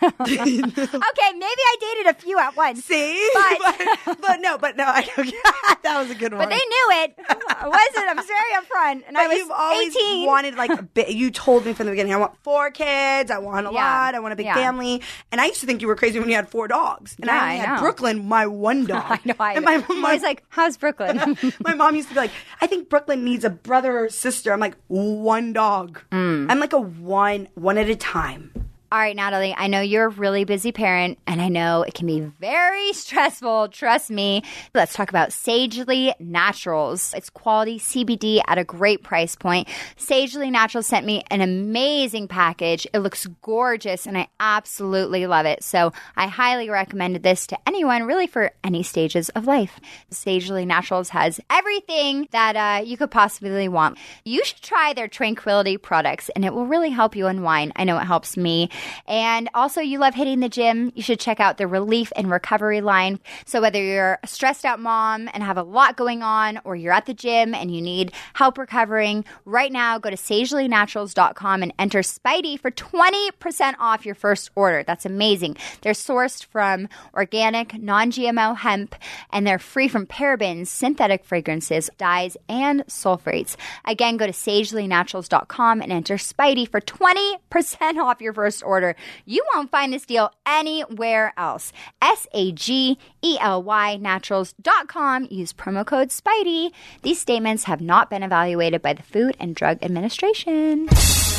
Okay, maybe I dated a few at once. See, But- but, but no, but no, I, that was a good one. But they knew it. I wasn't. I'm very upfront. And But I was you've always eighteen. wanted like a bit. You told me from the beginning, I want four kids. I want a Yeah. lot. I want a big Yeah. family. And I used to think you were crazy when you had four dogs. And Yeah, I only I had know. Brooklyn, my one dog. I know. I And my, I'm my, always like, how's Brooklyn? my mom used to be like, I think Brooklyn needs a brother or sister. I'm like, one dog. Mm. I'm like a one, one at a time. All right, Natalie, I know you're a really busy parent, and I know it can be very stressful. Trust me. Let's talk about Sagely Naturals. It's quality C B D at a great price point. Sagely Naturals sent me an amazing package. It looks gorgeous, and I absolutely love it. So I highly recommend this to anyone, really for any stages of life. Sagely Naturals has everything that uh, you could possibly want. You should try their Tranquility products, and it will really help you unwind. I know it helps me. And also, you love hitting the gym, you should check out the Relief and Recovery line. So whether you're a stressed out mom and have a lot going on, or you're at the gym and you need help recovering, right now go to sagely naturals dot com and enter Spidey for twenty percent off your first order. That's amazing. They're sourced from organic, non-G M O hemp, and they're free from parabens, synthetic fragrances, dyes, and sulfates. Again, go to sagely naturals dot com and enter Spidey for twenty percent off your first order. You won't find this deal anywhere else. S A G E L Y naturals dot com. Use promo code Spidey. These statements have not been evaluated by the Food and Drug Administration.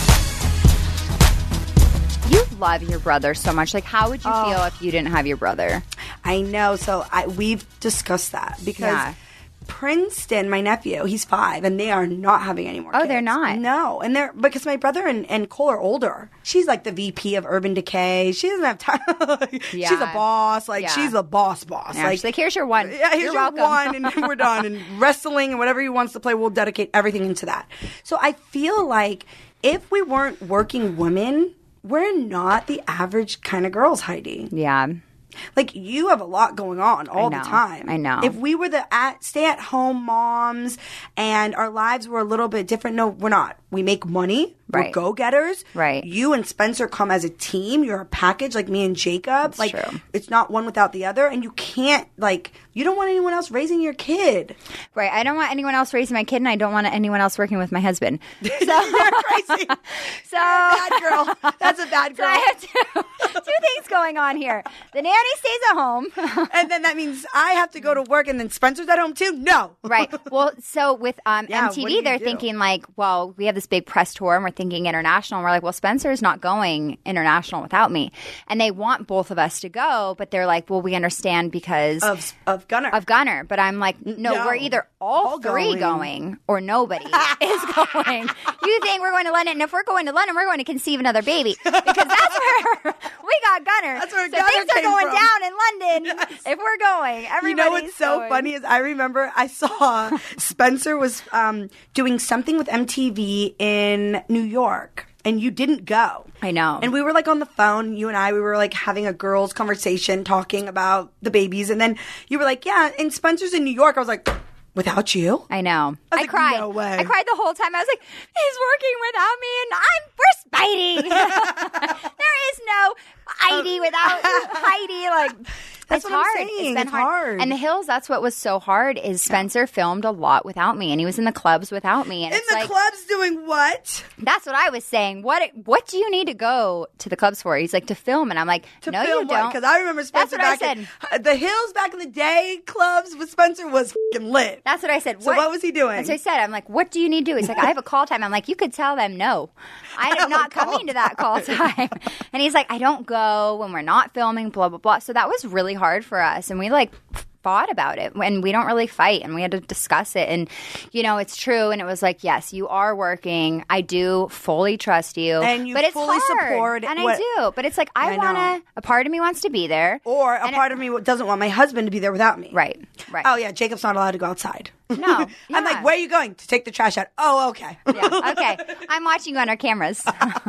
You love your brother so much. Like, how would you Oh. feel if you didn't have your brother? I know. So I, we've discussed that because Yeah. Princeton, my nephew, he's five, and they are not having any more Oh, kids. they're not? No. And they're because my brother and, and Cole are older. She's like the V P of Urban Decay. She doesn't have time. Yeah. She's a boss. Like, Yeah. she's a boss boss. Yeah, like, she's like, here's your one. Yeah, here's You're your welcome. one, and we're done. And wrestling and whatever he wants to play, we'll dedicate everything into that. So I feel like if we weren't working women, we're not the average kind of girls, Heidi. Yeah. Like, you have a lot going on all the know. time. I know. If we were the at, stay-at-home moms and our lives were a little bit different, no, we're not. We make money. We're Right. go-getters. Right. You and Spencer come as a team. You're a package, like me and Jacob. That's like, true. It's not one without the other. And you can't, like, you don't want anyone else raising your kid. Right. I don't want anyone else raising my kid, and I don't want anyone else working with my husband. So, You're crazy. so Bad girl. That's a bad So girl. I have two, two things going on here. The nanny stays at home. And then that means I have to go to work and then Spencer's at home too? No. Right. Well, so with um, Yeah, M T V, what do you they're do? thinking like, well, we have this big press tour and we're thinking international. And we're like, well, Spencer's not going international without me. And they want both of us to go, but they're like, well, we understand because Of, of Gunner. of Gunner. But I'm like, no, No. we're either all, All three going. going. or nobody is going. You think we're going to London? And if we're going to London, we're going to conceive another baby because that's where we got Gunner. That's where so Gunner things are came going from. down in London if we're going. Everybody's You know what's so going. funny is I remember I saw Spencer was um, doing something with M T V in New York. And you didn't go. I know. And we were like on the phone, you and I, we were like having a girls' conversation talking about the babies. And then you were like, yeah, and Spencer's in New York. I was like, without you? I know. I was I, like, cried. no way. I cried the whole time. I was like, he's working without me, and I'm we're Spidey. There is no Heidi without Heidi. Like, That's it's what I'm hard. saying. It's been It's hard. And the Hills, that's what was so hard. Is Spencer filmed a lot without me, and he was in the clubs without me. And In it's the like, clubs doing what? that's what I was saying. What What do you need to go to the clubs for? He's like, to film, and I'm like, To no, film you what? don't. Because I remember Spencer That's what back I in uh, the Hills back in the day. Clubs with Spencer was fucking lit. That's what I said. So what was he doing? That's what I said. I'm like, what do you need to do? He's like, I have a call time. I'm like, you could tell them no. I am not coming to that call time. And he's like, I don't go when we're not filming, blah, blah, blah. So that was really hard for us. And we like fought about it, and we don't really fight, and we had to discuss it. And, you know, it's true. And it was like, yes, you are working. I do fully trust you. And you but it's fully hard. support And what- I do. But it's like, I, I know. want to, a part of me wants to be there. Or a And part it- of me doesn't want my husband to be there without me. Right, right. Oh, yeah, Jacob's not allowed to go outside. No, I'm yeah. like, where are you going? To take the trash out. Oh, okay. Yeah, okay. I'm watching you on our cameras.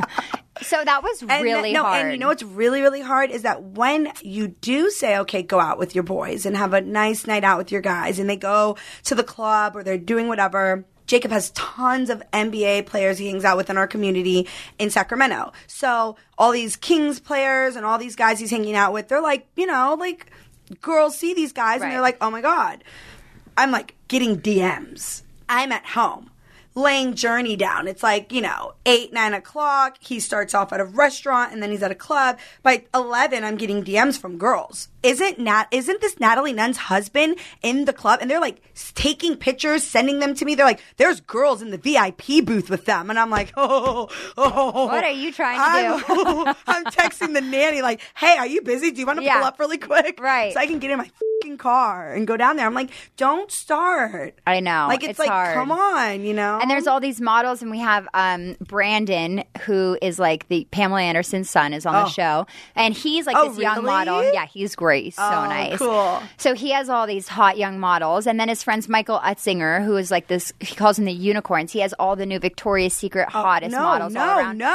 So that was And really no, hard. and you know what's really, really hard is that when you do say, okay, go out with your boys and have a nice night out with your guys, and they go to the club or they're doing whatever. Jacob has tons of N B A players he hangs out with in our community in Sacramento. So all these Kings players and all these guys he's hanging out with, they're like, you know, like girls see these guys Right. and they're like, oh my God. I'm like getting D Ms. I'm at home. Laying Journey down. It's like, you know, eight, nine o'clock. He starts off at a restaurant and then he's at a club. By eleven, I'm getting D Ms from girls. Isn't Nat? Isn't this Natalie Nunn's husband in the club? And they're like taking pictures, sending them to me. They're like, there's girls in the V I P booth with them, and I'm like, oh, oh. What are you trying to I'm, do? I'm texting the nanny like, hey, are you busy? Do you want to Yeah. pull up really quick, Right. So I can get in my fucking car and go down there. I'm like, don't start. I know. Like, it's, it's like, hard. come on, you know? And there's all these models, and we have um, Brandon, who is like the Pamela Anderson's son, is on Oh. the show. And he's like Oh, this young really? model. Yeah, he's great. He's so Oh, nice. cool. So he has all these hot young models. And then his friend's Michael Utzinger, who is like this, he calls them the unicorns. He has all the new Victoria's Secret hottest no, models no, all around. no.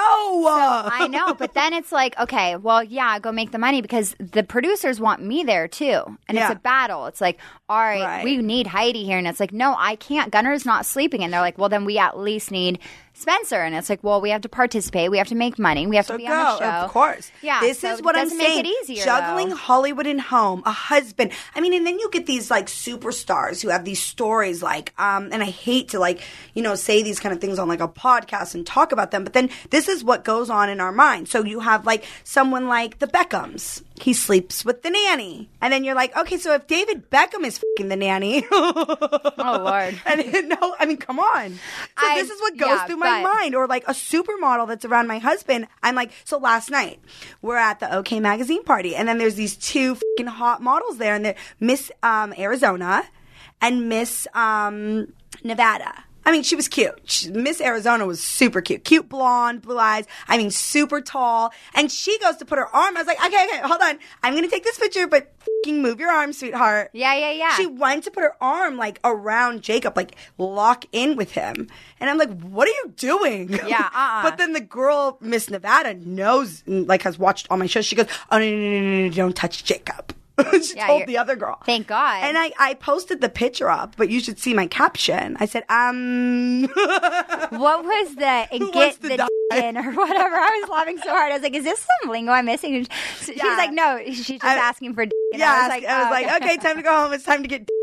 I know, but then it's like, okay, well, yeah, go make the money because the producers want me there too. And Yeah. it's a battle. It's like, all right, Right. we need Heidi here. And it's like, no, I can't. Gunner's not sleeping. And they're like, well, then we at least need Spencer. And it's like, well, we have to participate. We have to make money. We have So to be go, on the show. of course. Yeah. This so is what it I'm doesn't saying. make it easier, Juggling though. Hollywood and home, a husband. I mean, and then you get these like superstars who have these stories like, um, and I hate to like, you know, say these kind of things on like a podcast and talk about them, but then this is what goes on in our mind. So you have like someone like the Beckhams. He sleeps with the nanny. And then you're like, okay, so if David Beckham is f***ing the nanny. Oh, Lord. And no, I mean, come on. So I- this is what goes yeah, through my but- mind. Or like a supermodel that's around my husband. I'm like, so last night we're at the OK Magazine party, and then there's these two fucking hot models there, and they're Miss um, Arizona and Miss um, Nevada. I mean, she was cute. She, Miss Arizona was super cute. Cute blonde, blue eyes. I mean, super tall. And she goes to put her arm. I was like, okay, okay, hold on. I'm going to take this picture, but fucking move your arm, sweetheart. Yeah, yeah, yeah. She went to put her arm like around Jacob, like lock in with him. And I'm like, what are you doing? Yeah, uh-uh. But then the girl, Miss Nevada, knows, like has watched all my shows. She goes, oh, no, no, no, no, no, don't touch Jacob. She Yeah, told you're- the other girl. Thank God. And I, I posted the picture up, but you should see my caption. I said, um... What was the Who get wants to the die? d- in or whatever? I was laughing so hard. I was like, is this some lingo I'm missing? And she- She's Yeah. like, no, she's just I- asking for d- and yeah, I was like, I was oh, like, okay, time to go home. It's time to get...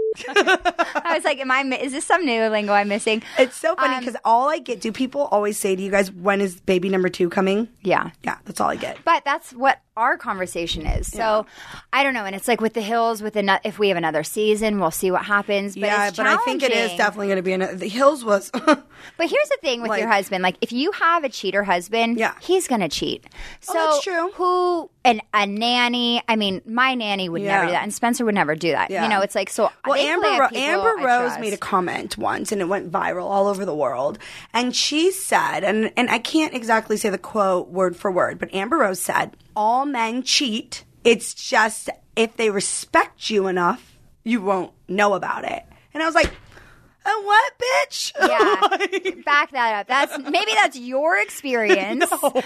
I was like, am I? mi- Is this some new lingo I'm missing? It's so funny Um, because all I get, do people always say to you guys, when is baby number two coming? Yeah. Yeah, that's all I get. But that's what our conversation is. So I don't know. And it's like with the Hills, with the if we have another season, we'll see what happens. But yeah, it's but I think it is challenging. definitely going to be an. The Hills was. But here's the thing with Like- your husband: like, if you have a cheater husband, Yeah. he's gonna cheat. So Oh, that's true. Who and a nanny? I mean, my nanny would Yeah. never do that, and Spencer would never do that. Yeah. You know, it's like so. Well, thankfully, Amber, I have Ro- people Amber I Rose trust. made a comment once, and it went viral all over the world. And she said, and and I can't exactly say the quote word for word, but Amber Rose said, "All men cheat. It's just if they respect you enough, you won't know about it." And I was like, "Oh, what, bitch?" Yeah, back that up. That's maybe that's your experience.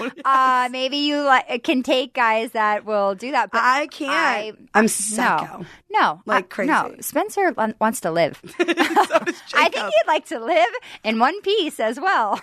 uh, maybe you like, can take guys that will do that. But I can't. I, I'm psycho. No, no, Like uh, crazy. No, Spencer wa- wants to live. So does I think Jacob. he'd like to live in one piece as well.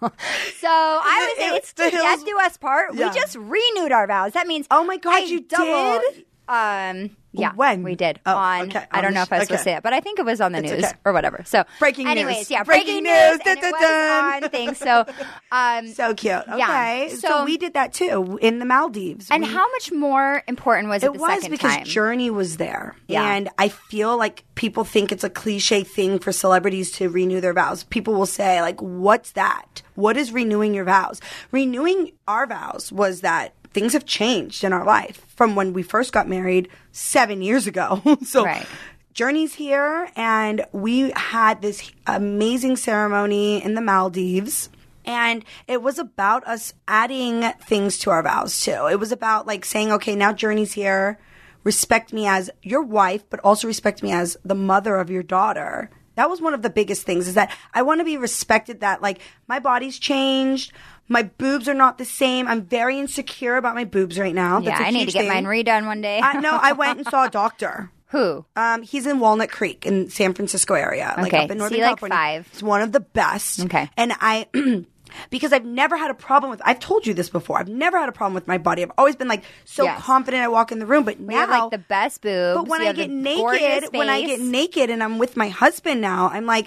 So I would say it- it's the to Hills- death do us part. Yeah. We just renewed our vows. That means Oh my God, I you double, did? Um, yeah, When? we did Oh, on. okay. I On don't the know if I was sh- supposed to okay. say it, but I think it was on the It's news okay. or whatever. So Breaking anyways, news. yeah, Breaking breaking, news. news. And it Dun-dun-dun. was on things. So, um, So cute. Okay. Yeah. So, So- we did that too in the Maldives. and We- how much more important was it, it the was second because time? Journey was there. Yeah. And I feel like people think it's a cliche thing for celebrities to renew their vows. People will say, like, what's that? What is renewing your vows? Renewing our vows was that things have changed in our life from when we first got married seven years ago. so Right. Journey's here, and we had this amazing ceremony in the Maldives. And it was about us adding things to our vows too. It was about like saying, okay, now Journey's here. Respect me as your wife, but also respect me as the mother of your daughter. That was one of the biggest things, is that I want to be respected, that like my body's changed. My boobs are not the same. I'm very insecure about my boobs right now. yeah, That's a I need to huge get thing. mine redone one day. I, no, I went and saw a doctor. Who? Um, he's in Walnut Creek in San Francisco area, like Okay. up in Northern See, like California. five. It's one of the best. Okay. And I, because I've never had a problem with, I've told you this before, I've never had a problem with my body. I've always been like so Yes. confident I walk in the room, but We now, have like the best boobs. but when We I have get the gorgeous naked, when I get face. naked and I'm with my husband now, I'm like,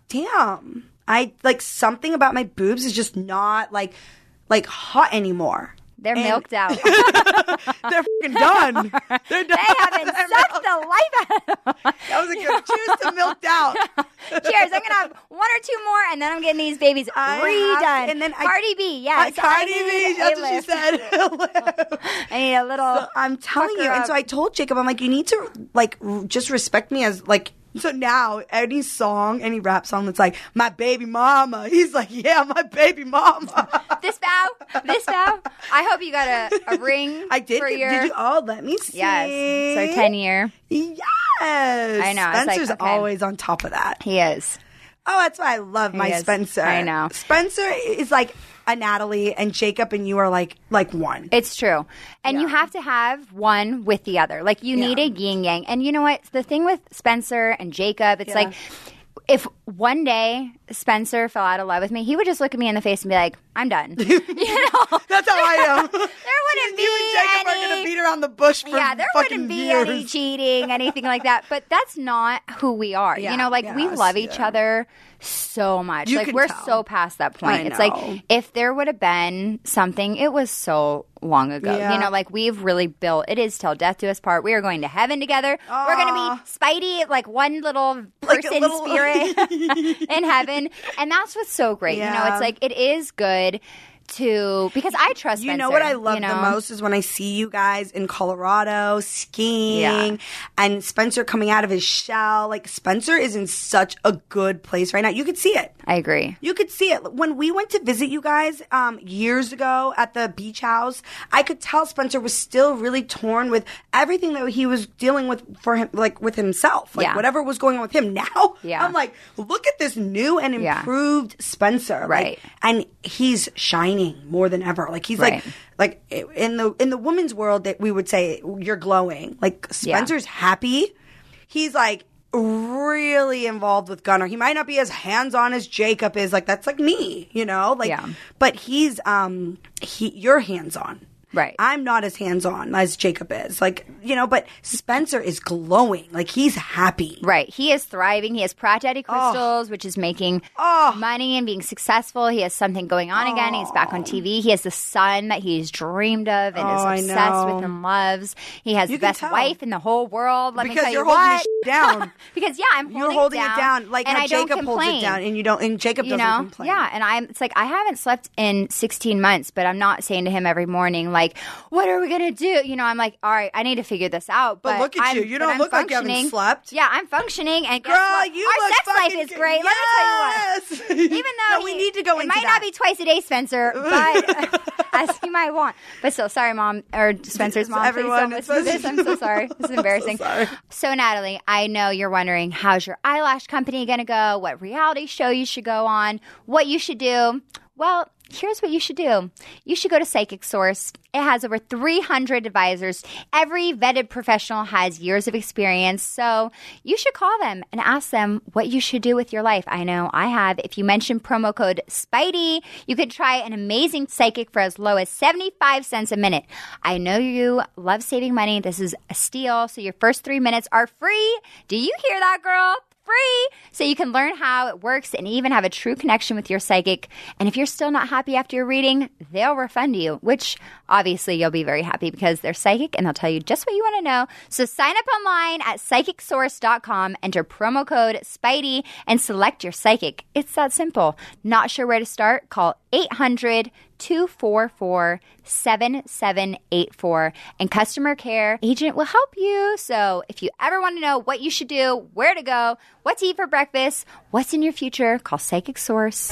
damn, I like something about my boobs is just not like, like hot anymore. They're And- milked out. They're fucking done. They're done. They haven't They're sucked milked. the life out of them. That was a good choose to milked out. Cheers. I'm going to have one or two more, and then I'm getting these babies I redone. have- and then I- Cardi B, yes. Uh, Cardi I B, need that's a what she lift. said. I need a little. So I'm telling pucker you. And up. so I told Jacob, I'm like, you need to like r- just respect me as like. So now any song, any rap song that's like my baby mama, he's like, yeah, my baby mama. This vow, this vow. I hope you got a, a ring. I did. For Did, your, did you? Oh, let me see. Yes, it's our ten year. Yes. I know, it's like, Spencer's okay. always on top of that. He is. Oh, that's why I love my is. Spencer. I know. Spencer is like a Natalie, and Jacob and you are like like one. It's true. And you Yeah. have to have one with the other. Like, you need Yeah. a yin yang. And you know what? The thing with Spencer and Jacob, it's Yeah. like, if one day Spencer fell out of love with me, he would just look at me in the face and be like, I'm done. You know? That's how I am. There wouldn't be you and Jacob any... are going to beat around the bush for yeah, there fucking wouldn't be years. any cheating, anything like that. But that's not who we are. Yeah, you know, like we yes, love each yeah. other so much. You like can we're tell. so past that point. I It's know. like if there would have been something, it was so long ago. Yeah. You know, like we've really built. It is till death do us part. We are going to heaven together. We're going to Aw. be Spidey, like one little Like a person little- spirit in heaven, and that's what's so great. You know, Yeah. it's like it is good. To because I trust You Spencer, know what I love you know? the most is when I see you guys in Colorado skiing Yeah. and Spencer coming out of his shell. Like, Spencer is in such a good place right now. You could see it. I agree. You could see it. When we went to visit you guys um, years ago at the beach house, I could tell Spencer was still really torn with everything that he was dealing with for him, like with himself. Like, Yeah. whatever was going on with him. Now, Yeah. I'm like, look at this new and Yeah. improved Spencer. Like, Right. and he's shining more than ever. Like, he's Right. like, like in the in the women's world that we would say you're glowing. Like, Spencer's happy. He's like really involved with Gunnar. He might not be as hands on as Jacob is. Like, that's like me, you know. Like, Yeah. but he's um he you're hands on. Right. I'm not as hands on as Jacob is. Like, you know, but Spencer is glowing. Like, he's happy. Right. He is thriving. He has Pratt Daddy Crystals, which is making Oh. money and being successful. He has something going on again. He's back on T V. He has the son that he's dreamed of and Oh, I is obsessed know. with and loves. He has You the can best tell. wife in the whole world. Let me Because tell you're you holding what. your shit down. Because, yeah, I'm holding, You're holding it, it down, down, like and how I don't Jacob holds complain. it down, and you don't. And Jacob You doesn't know, complain. yeah, and I'm. It's like I haven't slept in sixteen months, but I'm not saying to him every morning like, "What are we gonna do?" You know, I'm like, "All right, I need to figure this out." But But, look at I'm, you. You but don't I'm look like you haven't functioning. slept. Yeah, I'm functioning, and guess Girl, what? you Our look sex life fucking is good. great. Let me tell you what. Yes. Even though No, we he- need to go it into might that. not be twice a day, Spencer, but as you might want. But still, sorry, mom or Spencer's mom. Everyone, Please don't listen to this. I'm so sorry. This is embarrassing. sorry. So, Natalie, I know you're wondering how's your eyelash company going to go, what reality show you should go on, what you should do. Well, here's what you should do. You should go to Psychic Source. It has over three hundred advisors. Every vetted professional has years of experience. So you should call them and ask them what you should do with your life. I know I have. If you mention promo code Spidey, you could try an amazing psychic for as low as seventy-five cents a minute. I know you love saving money. This is a steal. So your first three minutes are free. Do you hear that, girl? Free, so you can learn how it works and even have a true connection with your psychic. And if you're still not happy after your reading, they'll refund you, which obviously you'll be very happy because they're psychic and they'll tell you just what you want to know. So sign up online at psychic source dot com, enter promo code Spidey, and select your psychic. It's that simple. Not sure where to start? Call eight hundred, two four four, seven seven eight four and customer care agent will help you. So if you ever want to know what you should do, where to go, what to eat for breakfast, what's in your future, call Psychic Source.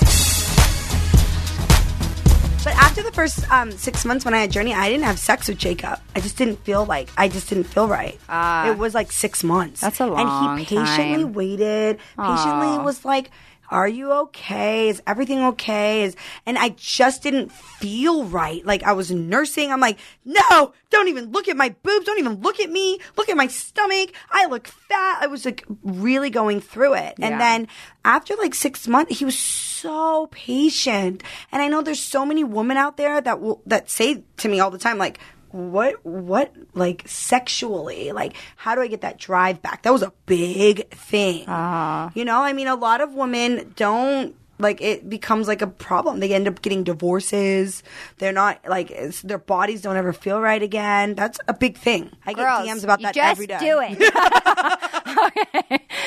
But after the first um, six months when I had Journey, I didn't have sex with Jacob. I just didn't feel like, I just didn't feel right. Ah. It was like six months. That's a long And he patiently time. waited, patiently Aw. was like, are you okay? Is everything okay? Is, and I just didn't feel right. Like, I was nursing. I'm like, no, don't even look at my boobs. Don't even look at me. Look at my stomach. I look fat. I was like really going through it. Yeah. And then after like six months, he was so patient. And I know there's so many women out there that will, that say to me all the time, like, what, what, like, sexually, like, how do I get that drive back? That was a big thing. Uh-huh. You know, I mean, a lot of women don't, like, it becomes like a problem. They end up getting divorces. They're not, like, it's, their bodies don't ever feel right again. That's a big thing. I get Girls, D Ms about you that just every day. do it. Okay. Sometimes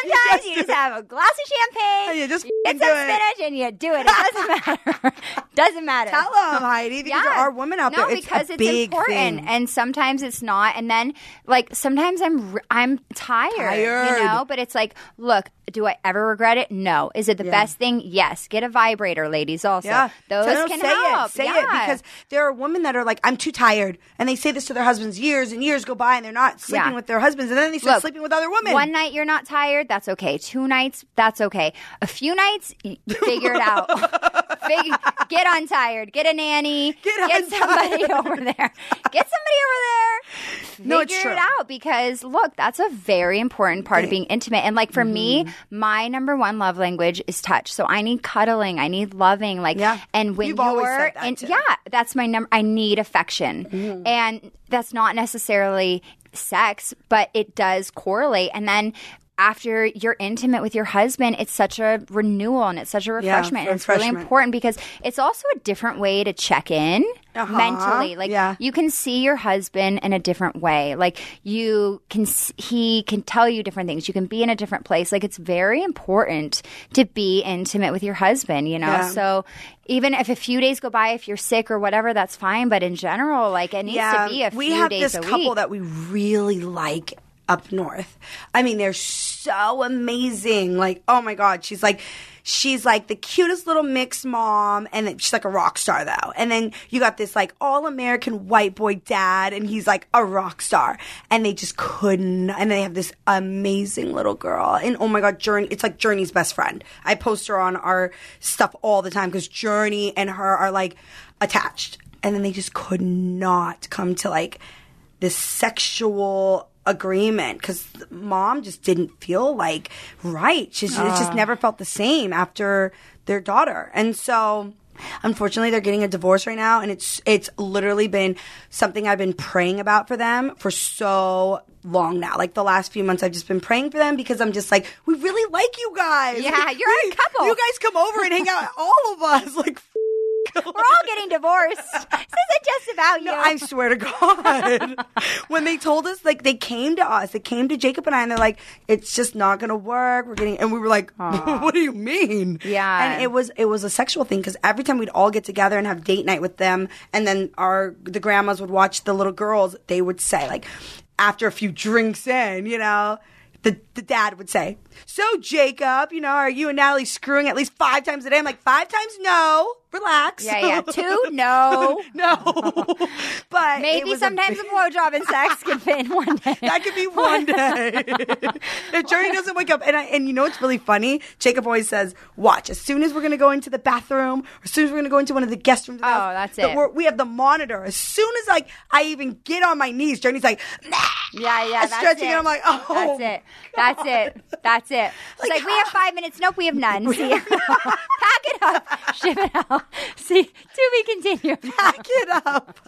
Sometimes you just have a glass of champagne. And you just you get do some it. spinach and you do it. It doesn't matter. Doesn't matter. Tell them, Heidi, because there are women out no, there. It's because a it's big important, thing. and sometimes it's not. And then, like, sometimes I'm r- I'm tired, Tired. you know. But it's like, look, do I ever regret it? No. Is it the Yeah. best thing? Yes. Get a vibrator, ladies. Also, Yeah, those Tell them, can say help. It, say yeah. it, because there are women that are like, I'm too tired, and they say this to their husbands. Years and years go by, and they're not sleeping Yeah. with their husbands, and then they start Look, sleeping with other women. One night you're not tired, that's okay. Two nights, that's okay. A few nights, y- figure it out. Fig- get untired. Get a nanny. Get Get somebody untired. over there. Get somebody over there. Figure No, it's true. it out, because look, that's a very important part of being intimate. And like for me, Mm-hmm. my number one love language is touch. So I need cuddling. I need loving. Like, Yeah. and when You've you're, always said that, in- too. yeah, that's my number. I need affection, Mm-hmm. and that's not necessarily sex, but it does correlate. And then after you're intimate with your husband, it's such a renewal and it's such a refreshment. and it's really refreshment. important because it's also a different way to check in Uh-huh. mentally. Like Yeah. you can see your husband in a different way. Like you can, s- he can tell you different things. You can be in a different place. Like it's very important to be intimate with your husband, you know? Yeah. So even if a few days go by, if you're sick or whatever, that's fine. But in general, like it needs to be a few we have days this a couple week. that we really like up north. I mean, they're so amazing. Like, oh my God, she's like, she's like the cutest little mixed mom, and then she's like a rock star though. And then you got this like all American white boy dad, and he's like a rock star. And they just couldn't. And they have this amazing little girl. And oh my God, Journey, it's like Journey's best friend. I post her on our stuff all the time because Journey and her are like attached. And then they just could not come to like this sexual agreement because mom just didn't feel like right. She's, It just never felt the same after their daughter. And so unfortunately they're getting a divorce right now, and it's it's literally been something I've been praying about for them for so long now. Like the last few months I've just been praying for them because I'm just like, we really like you guys. Yeah, Like, you're a we- couple. You guys come over and hang out, all of us. Like, We're all getting divorced. This isn't just about you. no, I swear to God. When they told us, like, they came to us, they came to Jacob and I, and they're like, it's just not going to work. We're getting, and we were like, what do you mean? Yeah. And it was, it was a sexual thing because every time we'd all get together and have date night with them, and then our, the grandmas would watch the little girls, they would say, like, after a few drinks in, you know, the, the dad would say, so Jacob, you know, are you and Natalie screwing at least five times a day? I'm like, five times? No. Relax. Yeah, yeah. Two? No. No. But it Maybe was a sometimes a, big- blowjob and sex can fit in one day. that could be one day. If Journey doesn't wake up, and I, and you know what's really funny? Jacob always says, "Watch, as soon as we're going to go into the bathroom, or as soon as we're going to go into one of the guest rooms, of the Oh, house, that's that it. we're- we have the monitor. As soon as like I even get on my knees, Journey's like, nah, Yeah, yeah. That's stretching, it. and I'm like, oh, That's it. That's it. That's it. It's like, Like, we have five minutes. Nope, we have none. See, pack it up, ship it out. See, to be continued. Pack it up."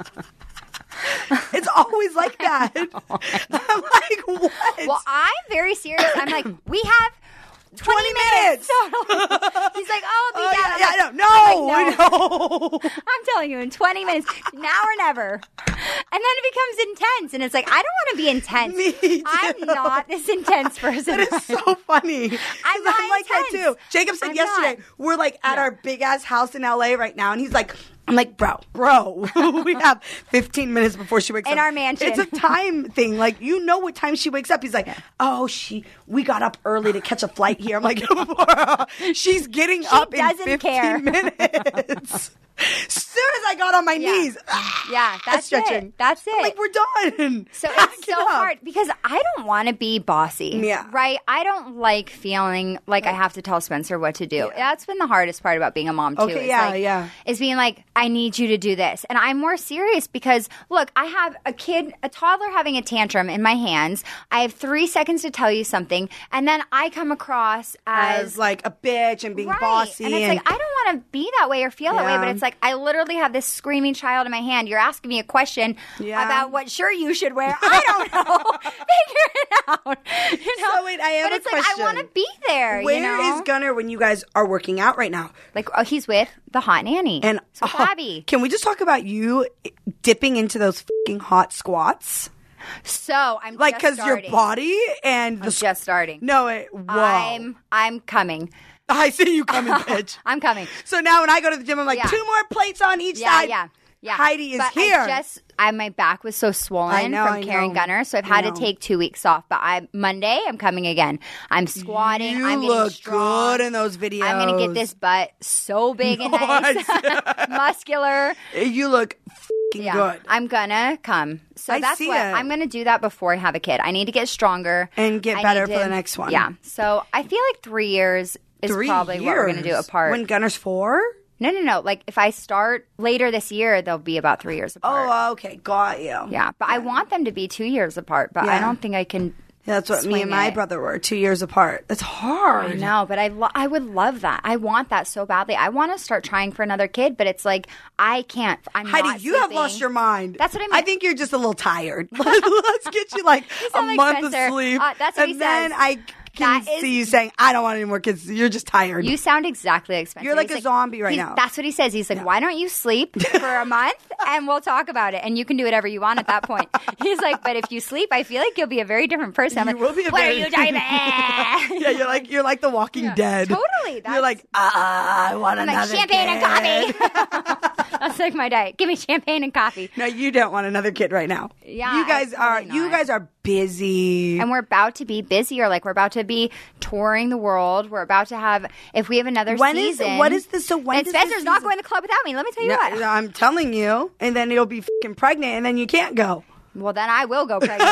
It's always like that. I'm like, what? Well, I'm very serious. I'm like, we have twenty, twenty minutes. total. He's like, oh, I'll be Oh, down. yeah, I'm yeah, like, no, I'm like, no, no. I'm telling you, in twenty minutes, now or never. And then it becomes intense. And it's like, I don't want to be intense. Me too. I'm not this intense person. That is so funny. 'Cause I'm not like that intense. too. Jacob said I'm yesterday, not. we're like at our big ass house in L A right now, and he's like, I'm like, bro, bro, we have fifteen minutes before she wakes In up. our mansion. It's a time thing. Like, you know what time she wakes up. He's like, oh, she, we got up early to catch a flight here. I'm like, bro, she's getting up in doesn't fifteen care. minutes. As soon as I got on my Yeah. knees, ah, Yeah, that's stretching. it. That's it. I'm like, we're done. So Pack it's it so up. hard because I don't want to be bossy. Yeah. Right? I don't like feeling like I have to tell Spencer what to do. That's been the hardest part about being a mom, too. Okay, It's yeah, like, yeah. Is being like, I need you to do this. And I'm more serious because, look, I have a kid, a toddler having a tantrum in my hands. I have three seconds to tell you something. And then I come across as, As like a bitch and being right. bossy. And it's like, I don't want to be that way or feel that way, Yeah. but it's like, I literally have this screaming child in my hand. You're asking me a question Yeah. about what shirt you should wear. I don't know. Figure it out. You know? So wait, I have but a it's like, question. I want to be there. Where you know? is Gunnar when you guys are working out right now? Like, oh, he's with the hot nanny. And so oh, Abby. can we just talk about you dipping into those fucking hot squats? So I'm Like, because because your body and the I'm just starting. No, it, whoa. I'm I'm coming. I see you coming, bitch. I'm coming. So now when I go to the gym, I'm like, Yeah. two more plates on each Yeah, side. yeah, yeah. Heidi is but here. I just, I my back was so swollen I know, from I carrying know. Gunner, so I've I had to know. take two weeks off. But I Monday, I'm coming again. I'm squatting. You I'm getting look strong. good in those videos. I'm gonna get this butt so big and No, nice, I muscular. You look f***ing Yeah, good. I'm gonna come. So I that's see what it. I'm gonna do that before I have a kid. I need to get stronger And get I better need for to- the next one. Yeah. So I feel like three years is Three probably years. what we're gonna do apart. When Gunner's four? no, no, no. Like if I start later this year, they'll be about three years apart. Oh, okay. Got you. Yeah, but I want them to be two years apart. But I Yeah. don't think I can. Yeah, that's what me swing and my it. brother were, two years apart. That's hard. I know, but I lo- I would love that. I want that so badly. I want to start trying for another kid, but it's like I can't. I'm Heidi, not you have sleeping. lost your mind. That's what I mean. I think you're just a little tired. Let's get you like a sound like month Spencer. of sleep. Uh, that's what and he then says. I can That is- see you saying, I don't want any more kids. You're just tired. You sound exactly like Spencer. You're like He's a zombie right he's- now. That's what he says. He's like, why don't you sleep for a month and we'll talk about it, and you can do whatever you want at that point. He's like, but if you sleep, I feel like you'll be a very different person. I'm You like, will be a what very- are you talking about? yeah, you're like you're like the Walking Dead. Totally. You're That's- like, ah, I want I'm like, another champagne and kid. coffee. That's like my diet. Give me champagne and coffee. No, you don't want another kid right now. Yeah, you guys are. absolutely You not. guys are busy. And we're about to be busier. Like we're about to be touring the world. We're about to have. If we have another When is- season, what is this- so when and does this Spencer's not season- going to the club without me. Let me tell you No, what. I'm telling you, and then you'll be fucking pregnant, and then you can't go. Well, then I will go pregnant.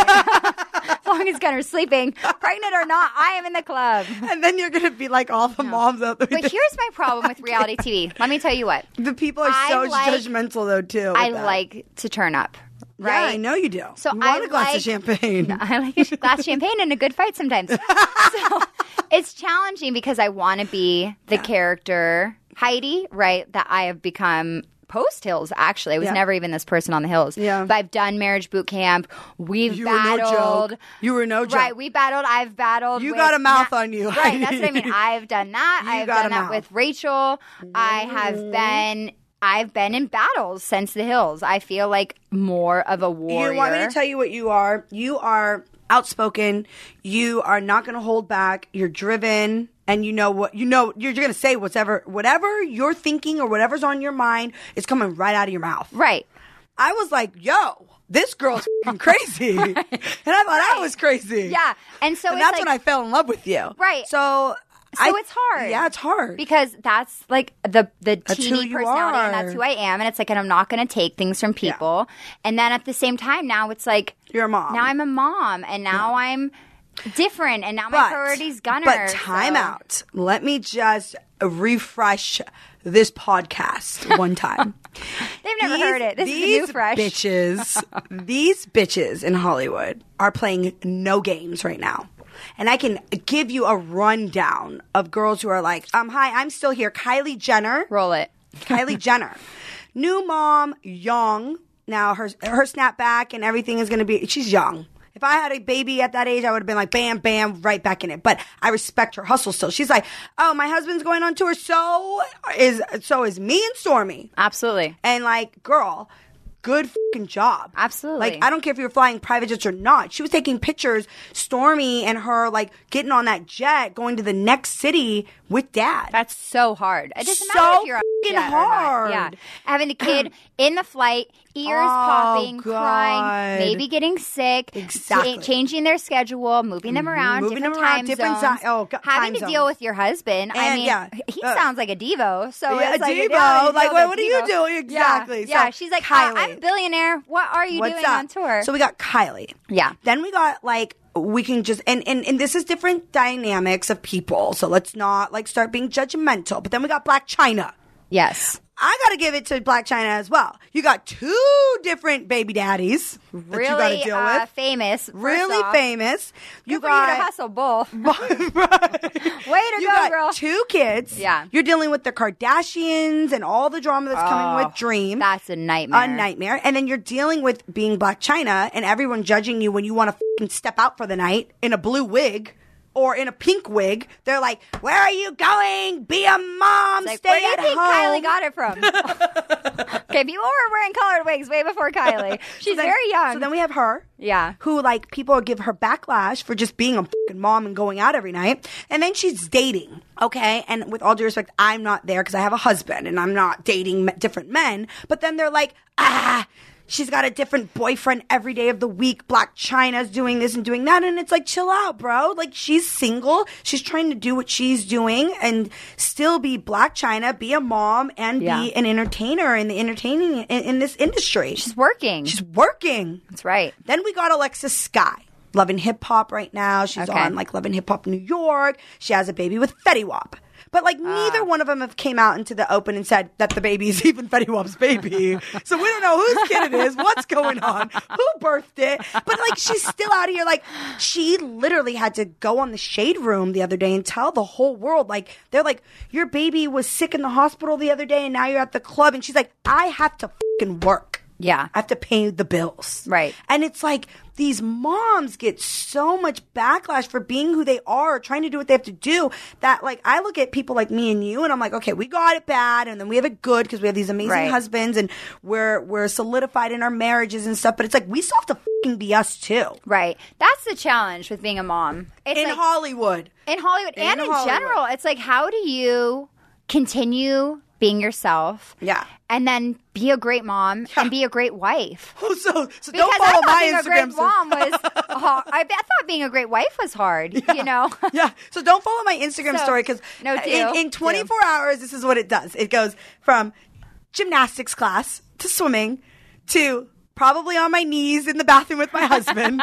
As long as Gunner's sleeping, pregnant or not, I am in the club. And then you're gonna be like all the moms out there. But here's my problem with reality T V. Let me tell you what. the people are I so like- judgmental though too. with I that. like to turn up. Yeah, Right? I know you do. So you I want a glass like- of champagne. I like a glass of champagne and a good fight sometimes. So it's challenging because I want to be the character Heidi, right? That I have become post Hills. Actually, I was Yeah. never even this person on the Hills. Yeah. But I've done marriage boot camp. We've You were no battled. joke. You were no joke. Right, we battled. I've battled. You with got a mouth Na- on you, Right, that's Heidi. what I mean. I've done that. You I've got done a that mouth. with Rachel. I have been. I've been in battles since the Hills. I feel like more of a warrior. You want me to tell you what you are? You are outspoken. You are not going to hold back. You're driven, and you know what you know. You're going to say whatever, whatever you're thinking or whatever's on your mind is coming right out of your mouth. Right. I was like, "Yo, this girl's f***ing crazy," and I thought I was crazy. Yeah. And so and it's that's like, when I fell in love with you. Right. So. So I- it's hard. Yeah, it's hard. Because that's like the the That's who teeny you personality, and are. that's who I am. And it's like, and I'm not going to take things from people. And then at the same time, now it's like You're a mom. Now I'm a mom, and now I'm different, and now my But- priority's Gunner. But time so- out. Let me just refresh this podcast one time. They've never These- heard it. This is a these new fresh. bitches, these bitches in Hollywood are playing no games right now. And I can give you a rundown of girls who are like, um, hi, I'm still here. Kylie Jenner. Roll it. Kylie Jenner. New mom, young. Now her her snapback and everything is going to be, she's young. If I had a baby at that age, I would have been like, bam, bam, right back in it. But I respect her hustle still. She's like, oh, my husband's going on tour. So is, so is me and Stormy. Absolutely. And like, girl, good fucking job. Absolutely. Like, I don't care if you were flying private jets or not. She was taking pictures, Stormy and her, like, getting on that jet, going to the next city with dad. That's so hard. It doesn't So matter if you're on fucking jet or not. hard. Yeah, having the kid in the flight, ears Oh, popping, God. crying, maybe getting sick, Exactly. cha- changing their schedule, moving them around, Moving different them around, time different zones, zi- oh, God, having time to deal zones. with your husband. I And, mean, yeah, he uh, sounds like a Devo. So Yeah, it's like Devo. yeah, Like, Devo, what- what are you Devo. doing? Yeah, Exactly. Yeah, So, she's like, Kylie. uh, I'm a billionaire. What are you What's doing up? on tour? So we got Kylie. Yeah. Then we got like we can just and, and and this is different dynamics of people. So let's not like start being judgmental. But then we got Black China. yes. I got to give it to Black China as well. You got two different baby daddies that you got Really to deal uh, with. famous. first Really off. famous. Good You for you to got hustle both. right. Way to You go, got girl. two kids. Yeah. You're dealing with the Kardashians and all the drama that's coming with Dream. That's a nightmare. A nightmare. And then you're dealing with being Black China and everyone judging you when you want to fucking step out for the night in a blue wig or in a pink wig, they're like, where are you going? Be a mom, Like, stay where do you at think home. Kylie got it from? Okay, people were wearing colored wigs way before Kylie. She's So then- very young. So then we have her. Yeah. Who, like, people give her backlash for just being a fucking mom and going out every night. And then she's dating, okay? And with all due respect, I'm not there because I have a husband and I'm not dating me- different men. But then they're like, ah, she's got a different boyfriend every day of the week. Black China's doing this and doing that. And it's like, chill out, bro. Like, she's single. She's trying to do what she's doing and still be Black China, be a mom, and Yeah. be an entertainer in the entertaining in, in this industry. She's working. She's working. That's right. Then we got Alexis Sky. Love and Hip Hop right now. She's Okay. on like Love and Hip Hop New York. She has a baby with Fetty Wap. But like neither one of them have came out into the open and said that the baby is even Fetty Wap's baby. So we don't know whose kid it is, what's going on, who birthed it. But like she's still out here. Like she literally had to go on the Shade Room the other day and tell the whole world, like they're like, your baby was sick in the hospital the other day and now you're at the club. And she's like, I have to fucking work. Yeah. I have to pay the bills. Right. And it's like these moms get so much backlash for being who they are, trying to do what they have to do, that like I look at people like me and you and I'm like, okay, we got it bad and then we have it good because we have these amazing Right. husbands and we're we're solidified in our marriages and stuff. But it's like we still have to fucking be us too. Right. That's the challenge with being a mom. It's In like, Hollywood. in Hollywood In and in Hollywood. general. It's like, how do you continue being yourself? Yeah. And then be a great mom and be a great wife. Oh, so so Because don't I follow thought my being a great Instagram. mom was hard. I, I thought being a great wife was hard, you know? Yeah. So don't follow my Instagram So- story because No, do. in, in twenty-four hours, this is what it does. It goes from gymnastics class to swimming to probably on my knees in the bathroom with my husband,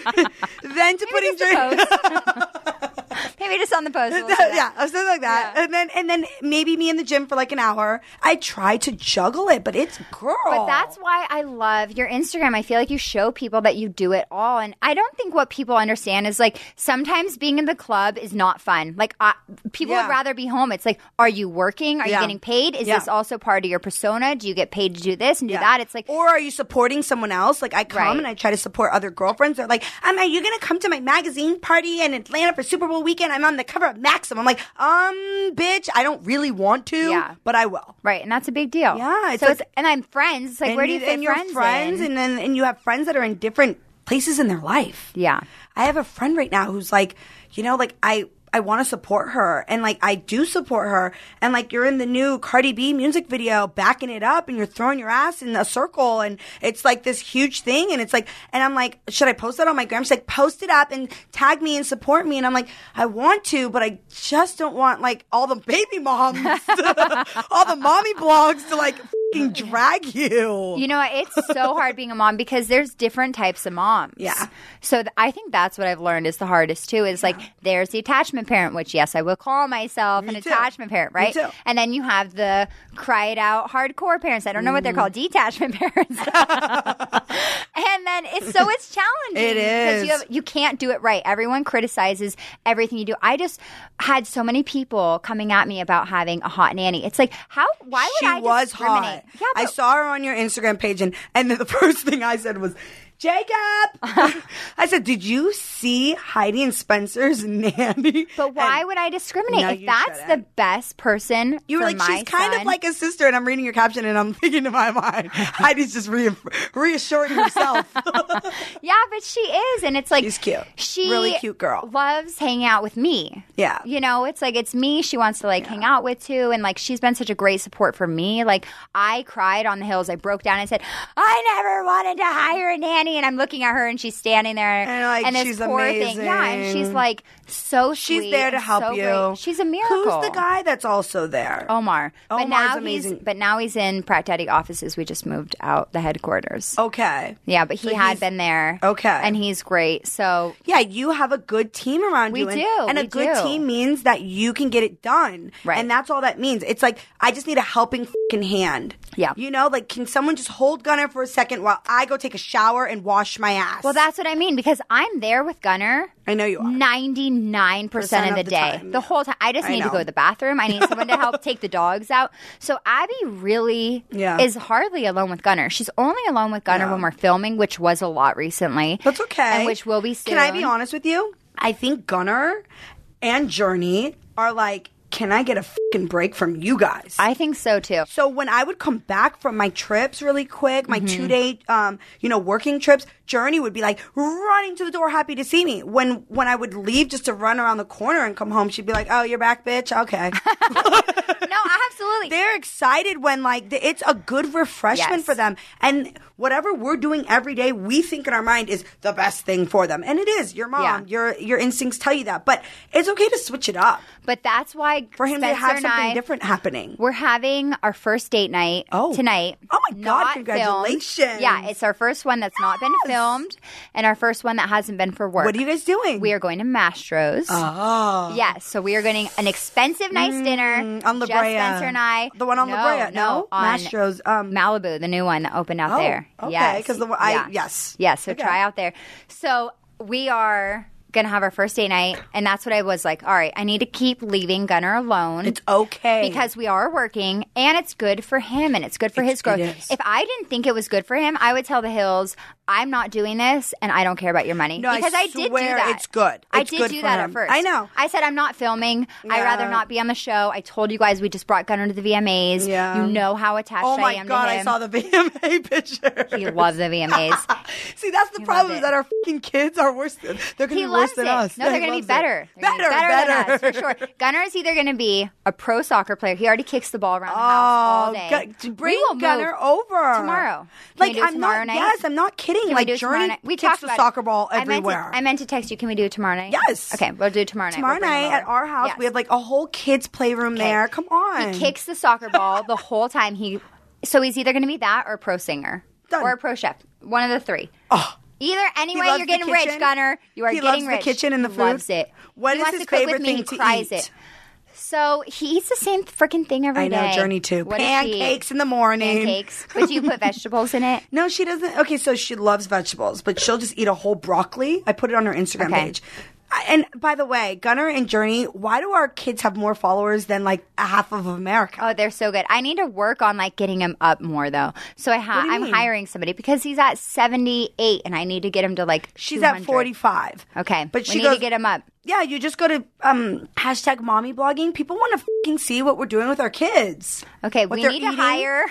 then to putting just a drink. post. Maybe just on the post. We'll do that. Yeah, something like that, Yeah. and then and then maybe me in the gym for like an hour. I try to juggle it, but it's girl. But that's why I love your Instagram. I feel like you show people that you do it all. And I don't think what people understand is like sometimes being in the club is not fun. Like I, people Yeah. would rather be home. It's like, are you working? Are Yeah. you getting paid? Is Yeah. this also part of your persona? Do you get paid to do this and do Yeah. that? It's like, or are you supporting someone else? Like I come Right. and I try to support other girlfriends. They're like, um, are you gonna come to my magazine party in Atlanta for Super Bowl weekend? I'm on the cover of Maxim. I'm like, um, bitch, I don't really want to, Yeah. but I will. right. And that's a big deal. Yeah, it's So like- it's, and I'm friends. It's like, and where do you fit and your friends, friends, in? and then and you have friends that are in different places in their life. Yeah. I have a friend right now who's like, you know, like I I want to support her, and like I do support her, and like you're in the new Cardi B music video, backing it up, and you're throwing your ass in a circle, and it's like this huge thing, and it's like, and I'm like, should I post that on my gram? She's like, post it up and tag me and support me, and I'm like, I want to, but I just don't want like all the baby moms, all the mommy blogs to like fucking drag you. You know, it's so hard being a mom because there's different types of moms. Yeah. So th- I think that's what I've learned is the hardest too. Is like there's the attachment parent, which yes, I will call myself Me an too. attachment parent, right? too. And then you have the cry it out hardcore parents. I don't know what they're called, detachment parents. And then it's so it's challenging. It because is. you have, you can't do it right. Everyone criticizes everything you do. I just had so many people coming at me about having a hot nanny. It's like how why would she I was discriminate? hot. Yeah, I but- saw her on your Instagram page, and and then the first thing I said was, Jacob. I said, did you see Heidi and Spencer's nanny? But why And would I discriminate? No, if you that's the shouldn't. best person you were for like, my she's kind son. of like a sister, and I'm reading your caption, and I'm thinking in my mind, Heidi's just re- reassuring herself. Yeah, but she is, and it's like She's cute. She Really cute girl. loves hanging out with me. Yeah. you know, it's like it's me. She wants to like hang out with too, and like she's been such a great support for me. Like I cried on the hills. I broke down and said, I never wanted to hire a nanny, and I'm looking at her, and she's standing there, And, like, this she's poor thing, yeah, and she's amazing. like so She's sweet there to and help so you. great. She's a miracle. Who's the guy that's also there? Omar. but Omar's now amazing. he's but now he's in Pratt Daddy offices. We just moved out the headquarters. Okay. Yeah, but he So had he's- been there. Okay. And he's great. So Yeah, you have a good team around We you. and- do, And a we good do. team means that you can get it done. Right. And that's all that means. It's like, I just need a helping fucking hand. Yeah. You know, like, can someone just hold Gunner for a second while I go take a shower and wash my ass? well, that's what I mean because I'm there with Gunner I know you are. ninety-nine percent of the, of the day. time, The yeah. whole time. I just I need to know. go to the bathroom. I need someone to help take the dogs out. So Abby really Yeah. is hardly alone with Gunner. She's only alone with Gunner Yeah. when we're filming, which was a lot recently. That's okay. And which will be soon. Can I be honest with you? I think Gunnar and Journey are like, can I get a fucking break from you guys? I think so too. So when I would come back from my trips really quick, my mm-hmm. two day, um, you know, working trips, Journey would be like running to the door, happy to see me. When when I would leave just to run around the corner and come home, she'd be like, "Oh, you're back, bitch. Okay." No, absolutely. They're excited when like the, it's a good refreshment yes. for them, and whatever we're doing every day, we think in our mind is the best thing for them, and it is. Your mom, yeah. your your instincts tell you that, but it's okay to switch it up. But that's why for him Spencer to have something I, different happening. We're having our first date night oh. tonight. Oh my god! Congratulations! Filmed. Yeah, it's our first one that's not yes. been filmed, and our first one that hasn't been for work. What are you guys doing? We are going to Mastro's. Oh, yes. So we are getting an expensive, nice mm, dinner on La Brea. Just Spencer and I. The one on no, La Brea, no, no on Mastro's, um, Malibu, the new one that opened out oh, there. Okay, yes, because the I yeah. yes, yes. So okay. try out there. So we are gonna have our first date night, and that's what I was like. All right, I need to keep leaving Gunnar alone. It's okay because we are working, and it's good for him, and it's good for it's, his growth. If I didn't think it was good for him, I would tell the Hills, I'm not doing this, and I don't care about your money. No, because I, I did do swear that. It's good. It's I did good do for that him. at first. I know. I said I'm not filming. Yeah. I'd rather not be on the show. I told you guys we just brought Gunnar to the V M As. Yeah. You know how attached oh I am God, to him. I saw the V M A picture. He loves the V M As. See, that's the he problem is that our fucking kids are worse. Than, they're going to be worse than it. us. No, they're going to be better. Better, be better, better. than us, for sure. Gunnar is either going to be a pro soccer player. He already kicks the ball around the house all day. Go, bring Gunnar over tomorrow. Can like we do it I'm tomorrow not. night? Yes, I'm not kidding. Can like we do Journey night? We kicks talked the about soccer it. ball I meant, everywhere. to, I meant to text you. Can we do it tomorrow night? Yes. Okay, we'll do it tomorrow night. Tomorrow we'll night at our house, yes. we have like a whole kids playroom okay. there. Come on. He kicks the soccer ball the whole time. He so he's either going to be that or a pro singer Done. or a pro chef. One of the three. Oh. Either anyway, you're getting rich, Gunnar. You are he getting loves rich. The kitchen and the he food. Loves it. What he is wants his to cook favorite with me. thing He to cries eat? it. So he eats the same freaking thing every day. I know, Journey too. What Pancakes in the morning. Pancakes. But do you put vegetables in it? No, she doesn't. Okay, so she loves vegetables, but she'll just eat a whole broccoli. I put it on her Instagram okay. page. And by the way, Gunnar and Journey, why do our kids have more followers than like a half of America? Oh, they're so good. I need to work on like getting him up more though. So I ha- I'm mean? hiring somebody because he's at seventy-eight and I need to get him to like She's two hundred. at forty-five. Okay, but we she need goes, to get him up. Yeah, you just go to um, hashtag mommy blogging. People want to fucking see what we're doing with our kids. Okay, what we need eating. to hire.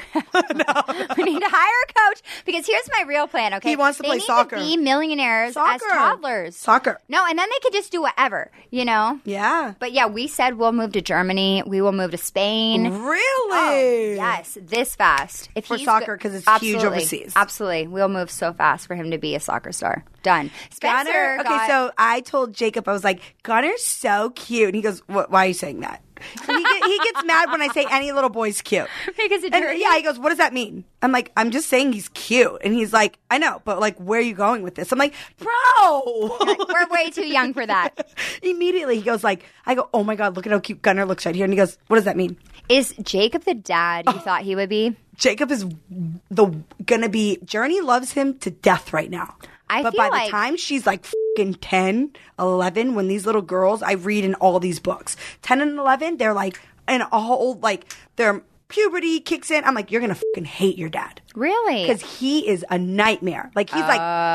We need to hire a coach because here's my real plan. Okay, he wants to they play need soccer. To be millionaires soccer. as toddlers. Soccer. No, and then they could just do whatever. You know. Yeah. But yeah, we said we'll move to Germany. We will move to Spain. Really? Oh, yes, this fast. If for he's soccer because it's absolutely, huge overseas. Absolutely, we'll move so fast for him to be a soccer star. Done. Spencer. Gunnar, okay, got, so I told Jacob, I was like, Gunnar's so cute. And he goes, what, why are you saying that? So he, get, he gets mad when I say any little boy's cute. Because it's and, yeah, he goes, what does that mean? I'm like, I'm just saying he's cute. And he's like, I know, but like, where are you going with this? I'm like, bro. Like, we're way too young for that. Immediately he goes like, I go, oh my God, look at how cute Gunnar looks right here. And he goes, what does that mean? Is Jacob the dad you oh. thought he would be? Jacob is the gonna be, Journey loves him to death right now. I but feel by like, the time she's like fucking ten, eleven, when these little girls, I read in all these books, ten and eleven, they're like, in a whole, like, their puberty kicks in. I'm like, you're going to fucking hate your dad. Really? Because he is a nightmare. Like, he's oh.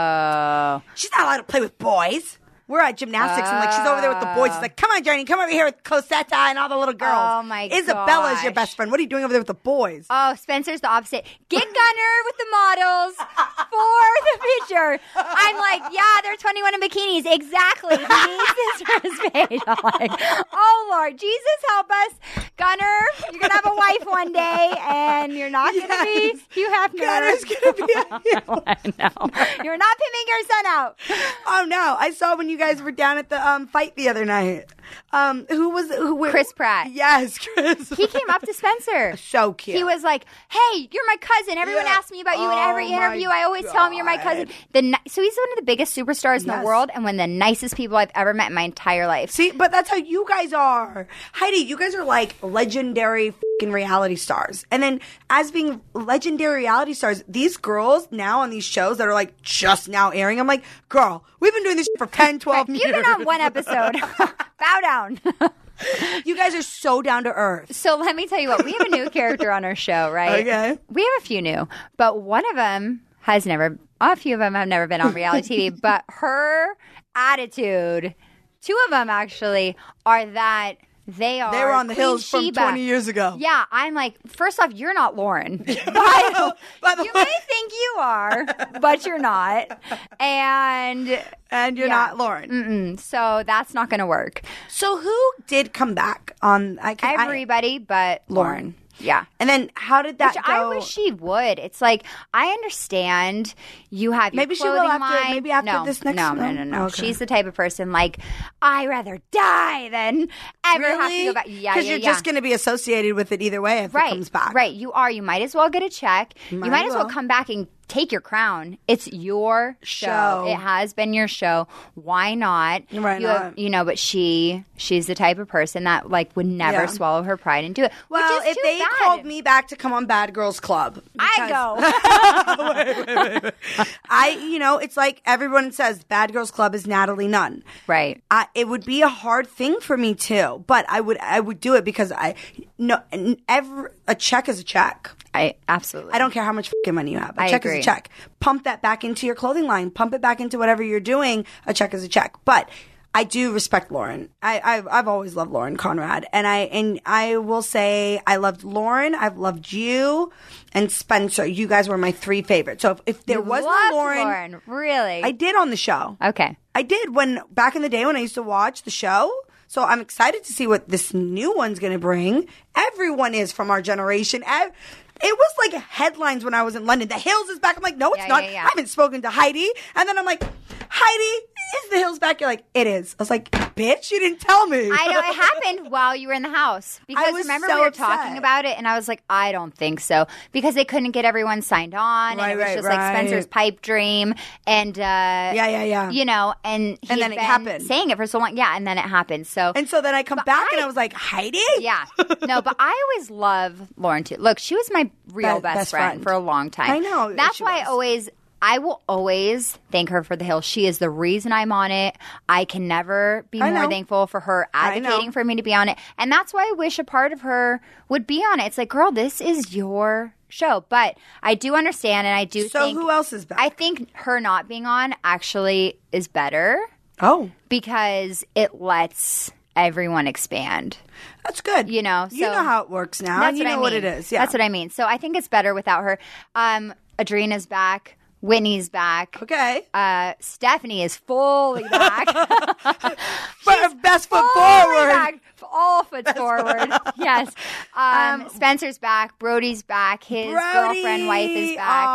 like, she's not allowed to play with boys. We're at gymnastics, and like she's over there with the boys. She's like, "Come on, Journey, come over here with Cosetta and all the little girls." Oh my god! Isabella is your best friend. What are you doing over there with the boys? Oh, Spencer's the opposite. Get Gunnar with the models for the future. I'm like, yeah, they're twenty-one in bikinis. Exactly. He needs this for his page. I'm like, oh Lord, Jesus help us, Gunnar. You're gonna have a wife one day, and you're not gonna yes. be Hugh Hefner. Gunner's gonna be. A I know. You're not pimping your son out. Oh no! I saw when you guys were down at the um, fight the other night. Um, who was who? Were, Chris Pratt. Yes, Chris. He came up to Spencer. So cute. He was like, "Hey, you're my cousin. Everyone yeah. asks me about you oh in every interview. I always God. tell them you're my cousin." The ni- so he's one of the biggest superstars in yes. the world, and one of the nicest people I've ever met in my entire life. See, but that's how you guys are, Heidi. You guys are like legendary fucking reality stars, and then as being legendary reality stars, these girls now on these shows that are like just now airing, I'm like, girl, we've been doing this shit for ten, twelve years. You've been on one episode. Bow down. You guys are so down to earth. So let me tell you what, we have a new character on our show, right? Okay. We have a few new, but one of them has never, a few of them have never been on reality T V, but her attitude two of them actually are that they are. They were on the Queen hills from Sheba. twenty years ago. Yeah, I'm like, first off, you're not Lauren. By the- by the you way. may think you are, but you're not. And And you're yeah. not Lauren. Mm-mm, so that's not going to work. So who did come back on? I, I- Everybody but Lauren. Lauren. Yeah. And then how did that Which go? I wish she would. It's like, I understand you have your Maybe she will clothing after- line. maybe after no, this next No, one? no, no, no. Okay. She's the type of person like, I rather die than ever have to go back. Yeah, Because yeah, you're yeah. just going to be associated with it either way if right, it comes back. Right, you are. You might as well get a check. You Might might as as well well. come back and take your crown. It's your show. Show. It has been your show. Why not? Why you not? Have, you know, but she, she's the type of person that like would never Yeah. swallow her pride and do it. Well, which is if too they bad. called me back to come on Bad Girls Club, I go. I, you know, it's like everyone says Bad Girls Club is Natalie Nunn. Right. I, it would be a hard thing for me too, but I would I would do it because I no every a check is a check. I absolutely. I don't care how much fucking money you have. A I check agree. is a check. Pump that back into your clothing line. Pump it back into whatever you're doing. A check is a check. But I do respect Lauren. I, I've I've always loved Lauren Conrad, and I and I will say I loved Lauren. I've loved you and Spencer. You guys were my three favorites. So if, if there You was no loved Lauren, Lauren, really? I did on the show. Okay. I did when back in the day when I used to watch the show. So I'm excited to see what this new one's going to bring. Everyone is from our generation. Ev- It was like headlines when I was in London. The Hills is back. I'm like, no, it's Yeah, not. yeah, yeah. I haven't spoken to Heidi. And then I'm like, Heidi, is the Hills back? You're like, it is. I was like, bitch, you didn't tell me. I know it happened while you were in the house because was remember so we were upset. talking about it and I was like, I don't think so because they couldn't get everyone signed on Right, and it was right, just right. like Spencer's pipe dream and uh, Yeah, yeah, yeah. you know, and he And had then it been happened. saying it for so long, yeah, and then it happened. So And so then I come But back I- and I was like, Heidi? yeah, no, but I always love Lauren too. Look, she was my real Be- best, best friend, friend. for a long time. I know, That's she why I was. always. I will always thank her for the Hill. She is the reason I'm on it. I can never be I more know. thankful for her I know. advocating for me to be on it. And that's why I wish a part of her would be on it. It's like, girl, this is your show. But I do understand and I do So think who else is back? I think her not being on actually is better oh, because it lets everyone expand. that's good. You know, you so- know how it works now. That's and you what know I mean. what it is. Yeah. That's what I mean. So I think it's better without her. Um, Adrina's back. Whitney's back. Okay. Uh, Stephanie is fully back. But best foot fully forward. back. All foot forward. Yes. Um, Spencer's back. Brody's back. His Brody. girlfriend, wife is back.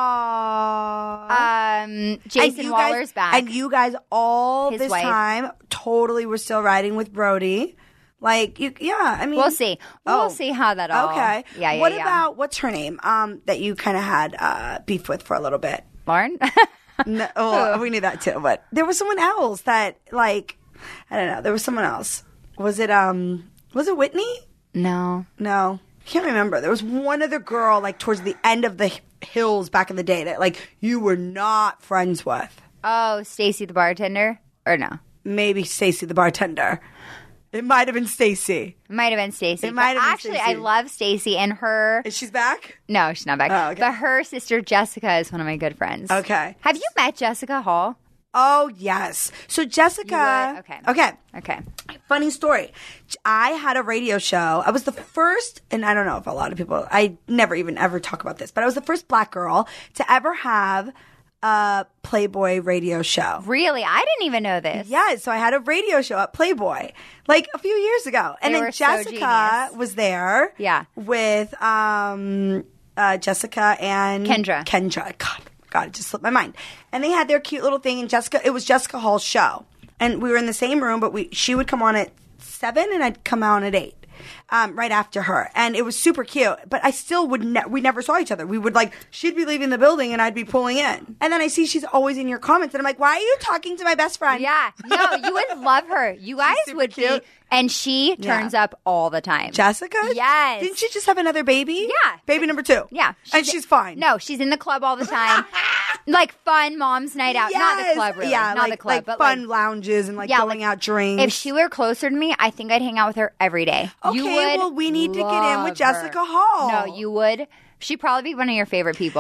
Aw. Um, And Jason you Waller's guys, back. And you guys all His this wife. time totally were still riding with Brody. Like, you, yeah, I mean. We'll see. We'll Oh. see how that all. Okay. Yeah, yeah, What yeah. about, what's her name? Um, that you kind of had uh, beef with for a little bit. Lauren? No, oh, we knew that too, but there was someone else that, like, I don't know. There was someone else. Was it, um, was it Whitney? No. No. I can't remember. There was one other girl, like, towards the end of the h- Hills back in the day that, like, you were not friends with. Oh, Stacy the bartender? Or no? Maybe Stacy the bartender. It might have been Stacy. It might have been Stacy. It might have been Actually, Stacey. I love Stacy and her. Is she back? No, she's not back. Oh, okay. But her sister Jessica is one of my good friends. Okay. Have you met Jessica Hall? Oh, yes. So Jessica. You would? Okay. Okay. Okay. Funny story. I had a radio show. I was the first, and I don't know if a lot of people, I never even ever talk about this, but I was the first black girl to ever have a Playboy radio show. Really? I didn't even know this. Yeah, so I had a radio show at Playboy like a few years ago. And They then were so Jessica genius. was there. Yeah. With um uh Jessica and Kendra. Kendra. God, God, it just slipped my mind. And they had their cute little thing and Jessica it was Jessica Hall's show. And we were in the same room, but we she would come on at seven and I'd come on at eight. Um, right after her, and it was super cute. But I still would. Ne- we never saw each other. We would like she'd be leaving the building, and I'd be pulling in. And then I see she's always in your comments, and I'm like, "Why are you talking to my best friend?" Yeah. No, you would love her. You guys super would cute. be. And she turns Yeah. up all the time. Jessica? Yes. Didn't she just have another baby? Yeah. Baby number two. Yeah. and she's fine. No, she's in the club all the time. Like fun mom's night out. Not the Yes. club, really. Yeah, Not like, the club. like but fun like, lounges and like yeah, going like, out drinks. if she were closer to me, I think I'd hang out with her every day. Okay, you would well, we need to get in with love Jessica her. Hall. No, you would. She'd probably be one of your favorite people.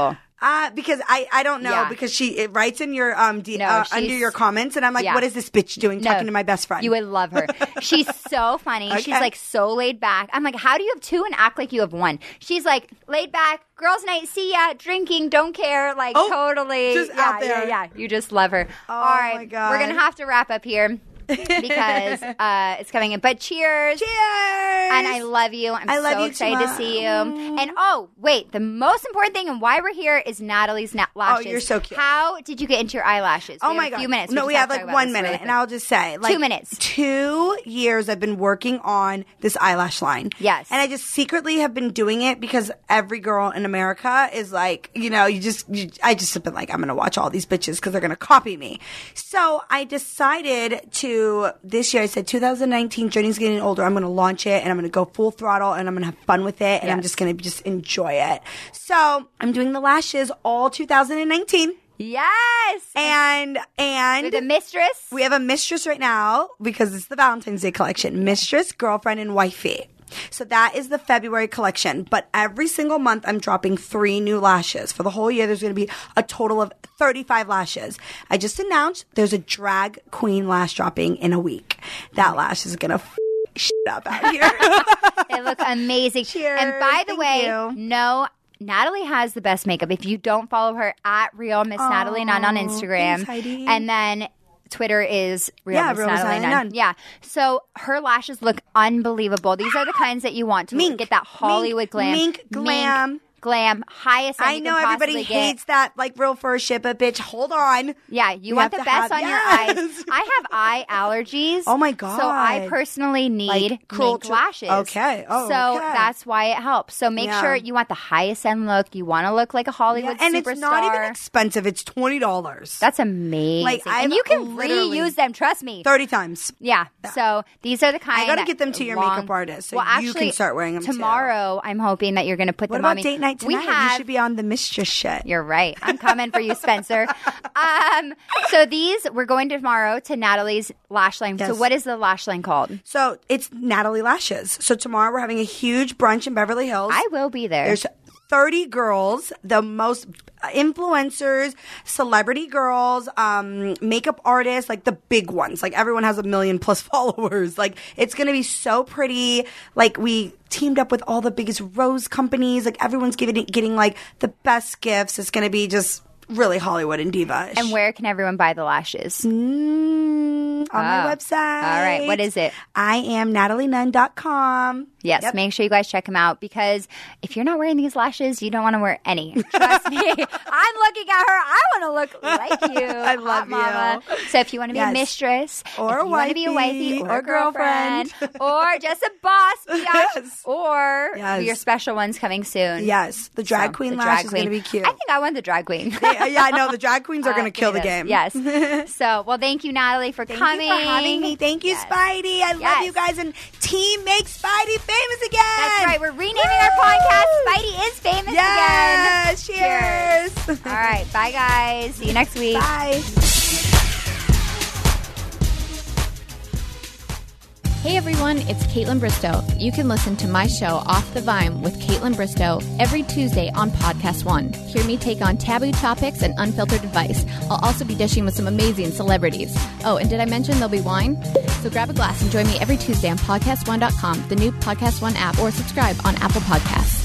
Uh, because I, I don't know Yeah. because she it writes in your um D, No, uh, she's- under your comments and I'm like, yeah. what is this bitch doing No, talking to my best friend? You would love her. She's so funny. She's Okay. like so laid back. I'm like, how do you have two and act like you have one? She's like laid back, girls' night, see ya, drinking, don't care, like Oh, totally. just yeah, out there. yeah, yeah. You just love her. Oh, All right, my God. we're gonna have to wrap up here. because uh, it's coming in. But cheers. Cheers. And I love you. I'm I love so you excited too, to see you. Mom. And oh, wait, the most important thing and why we're here is Natalie's na- lashes. Oh, you're so cute. How did you get into your eyelashes? Oh we my have god! a few minutes. No, just we have have to like talk about one this minute, really and quick. I'll just say, like, Two minutes. Two years I've been working on this eyelash line. Yes. and I just secretly have been doing it because every girl in America is like, you know, you just, you, I just have been like, I'm gonna watch all these bitches because they're gonna copy me. So I decided to this year. I said, twenty nineteen, Journey's getting older. I'm gonna launch it, and I'm gonna go full throttle, and I'm gonna have fun with it, and I'm Yes. just gonna just enjoy it. So I'm doing the lashes all two thousand nineteen. Yes. And and With a mistress. we have a mistress right now because it's the Valentine's Day collection. Mistress, girlfriend, and wifey. So that is the February collection. But every single month, I'm dropping three new lashes. For the whole year, there's going to be a total of thirty-five lashes. I just announced there's a drag queen lash dropping in a week. That lash is going to f- shit up out here. They look amazing. Cheers. And by the Thank way, you. no, Natalie has the best makeup. If you don't follow her at Real Miss Natalie Nunn on Instagram, thanks, Heidi. and then Twitter is Real Yeah, Miss Real Miss Natalie Natalie Nunn. Nunn. Yeah. So her lashes look unbelievable. These are the kinds that you want to Mink. get that Hollywood Mink. glam. Mink glam. Glam. Highest end I you know can everybody possibly get. hates that, like, real first shit, but bitch, hold on. Yeah, you, You want have the to best have- on yes. your eyes. I have eye allergies. Oh my So I God. personally need Like, cruel mink to- lashes. Okay. Oh, so okay. that's why it helps. So make Yeah. sure you want the highest end look. You want to look like a Hollywood and superstar. it's not even expensive. It's twenty dollars. That's amazing. Like, and I've you can literally- reuse them. Trust me. thirty times. Yeah. So these are the kind. I gotta that get them to your long- makeup artist so well, you actually, can start wearing them too. tomorrow. I'm hoping that you're going to put What them about on me. date night tonight? We have. You should be on the mistress shit. You're right. I'm coming for you, Spencer. Um, so these, we're going tomorrow to Natalie's lash line. So Yes. what is the lash line called? So it's Natalie Lashes. So tomorrow we're having a huge brunch in Beverly Hills. I will be there. There's thirty girls, the most influencers, celebrity girls, um, makeup artists, like the big ones. Like everyone has a million plus followers. Like it's going to be so pretty. Like we teamed up with all the biggest rose companies. Like everyone's giving getting like the best gifts. It's going to be just really Hollywood and diva. And where can everyone buy the lashes? Mm, on my Oh. website. All right. What is it? I am natalie nunn dot com. Yes, Yep. make sure you guys check them out because if you're not wearing these lashes, you don't want to wear any. Trust me. I'm looking at her. I want to look like you. I love hot mama. you. So if you want to be a Yes. mistress, Or if a you want to be a wifey, wifey or, or a girlfriend, girlfriend. or just a boss, biatch, Yes. or Yes. your special ones coming soon. Yes, the drag So, queen the lash drag is going to queen. be cute. I think I want the drag queen. yeah, yeah, I know. The drag queens are Uh, going to kill the give me game. those. Yes. So, well, thank you, Natalie, for Thank coming. you for having me. Thank you, Yes. Spidey. I love Yes. you guys. And Team Make Spidey famous again. That's right. We're renaming our podcast. Spidey is famous again. Yes. Cheers. All right. Bye, guys. See you next week. Bye. Hey everyone, it's Caitlin Bristow. You can listen to my show Off the Vine with Caitlin Bristow every Tuesday on Podcast One. Hear me take on taboo topics and unfiltered advice. I'll also be dishing with some amazing celebrities. Oh, and did I mention there'll be wine? So grab a glass and join me every Tuesday on podcast one dot com, the new Podcast One app, or subscribe on Apple Podcasts.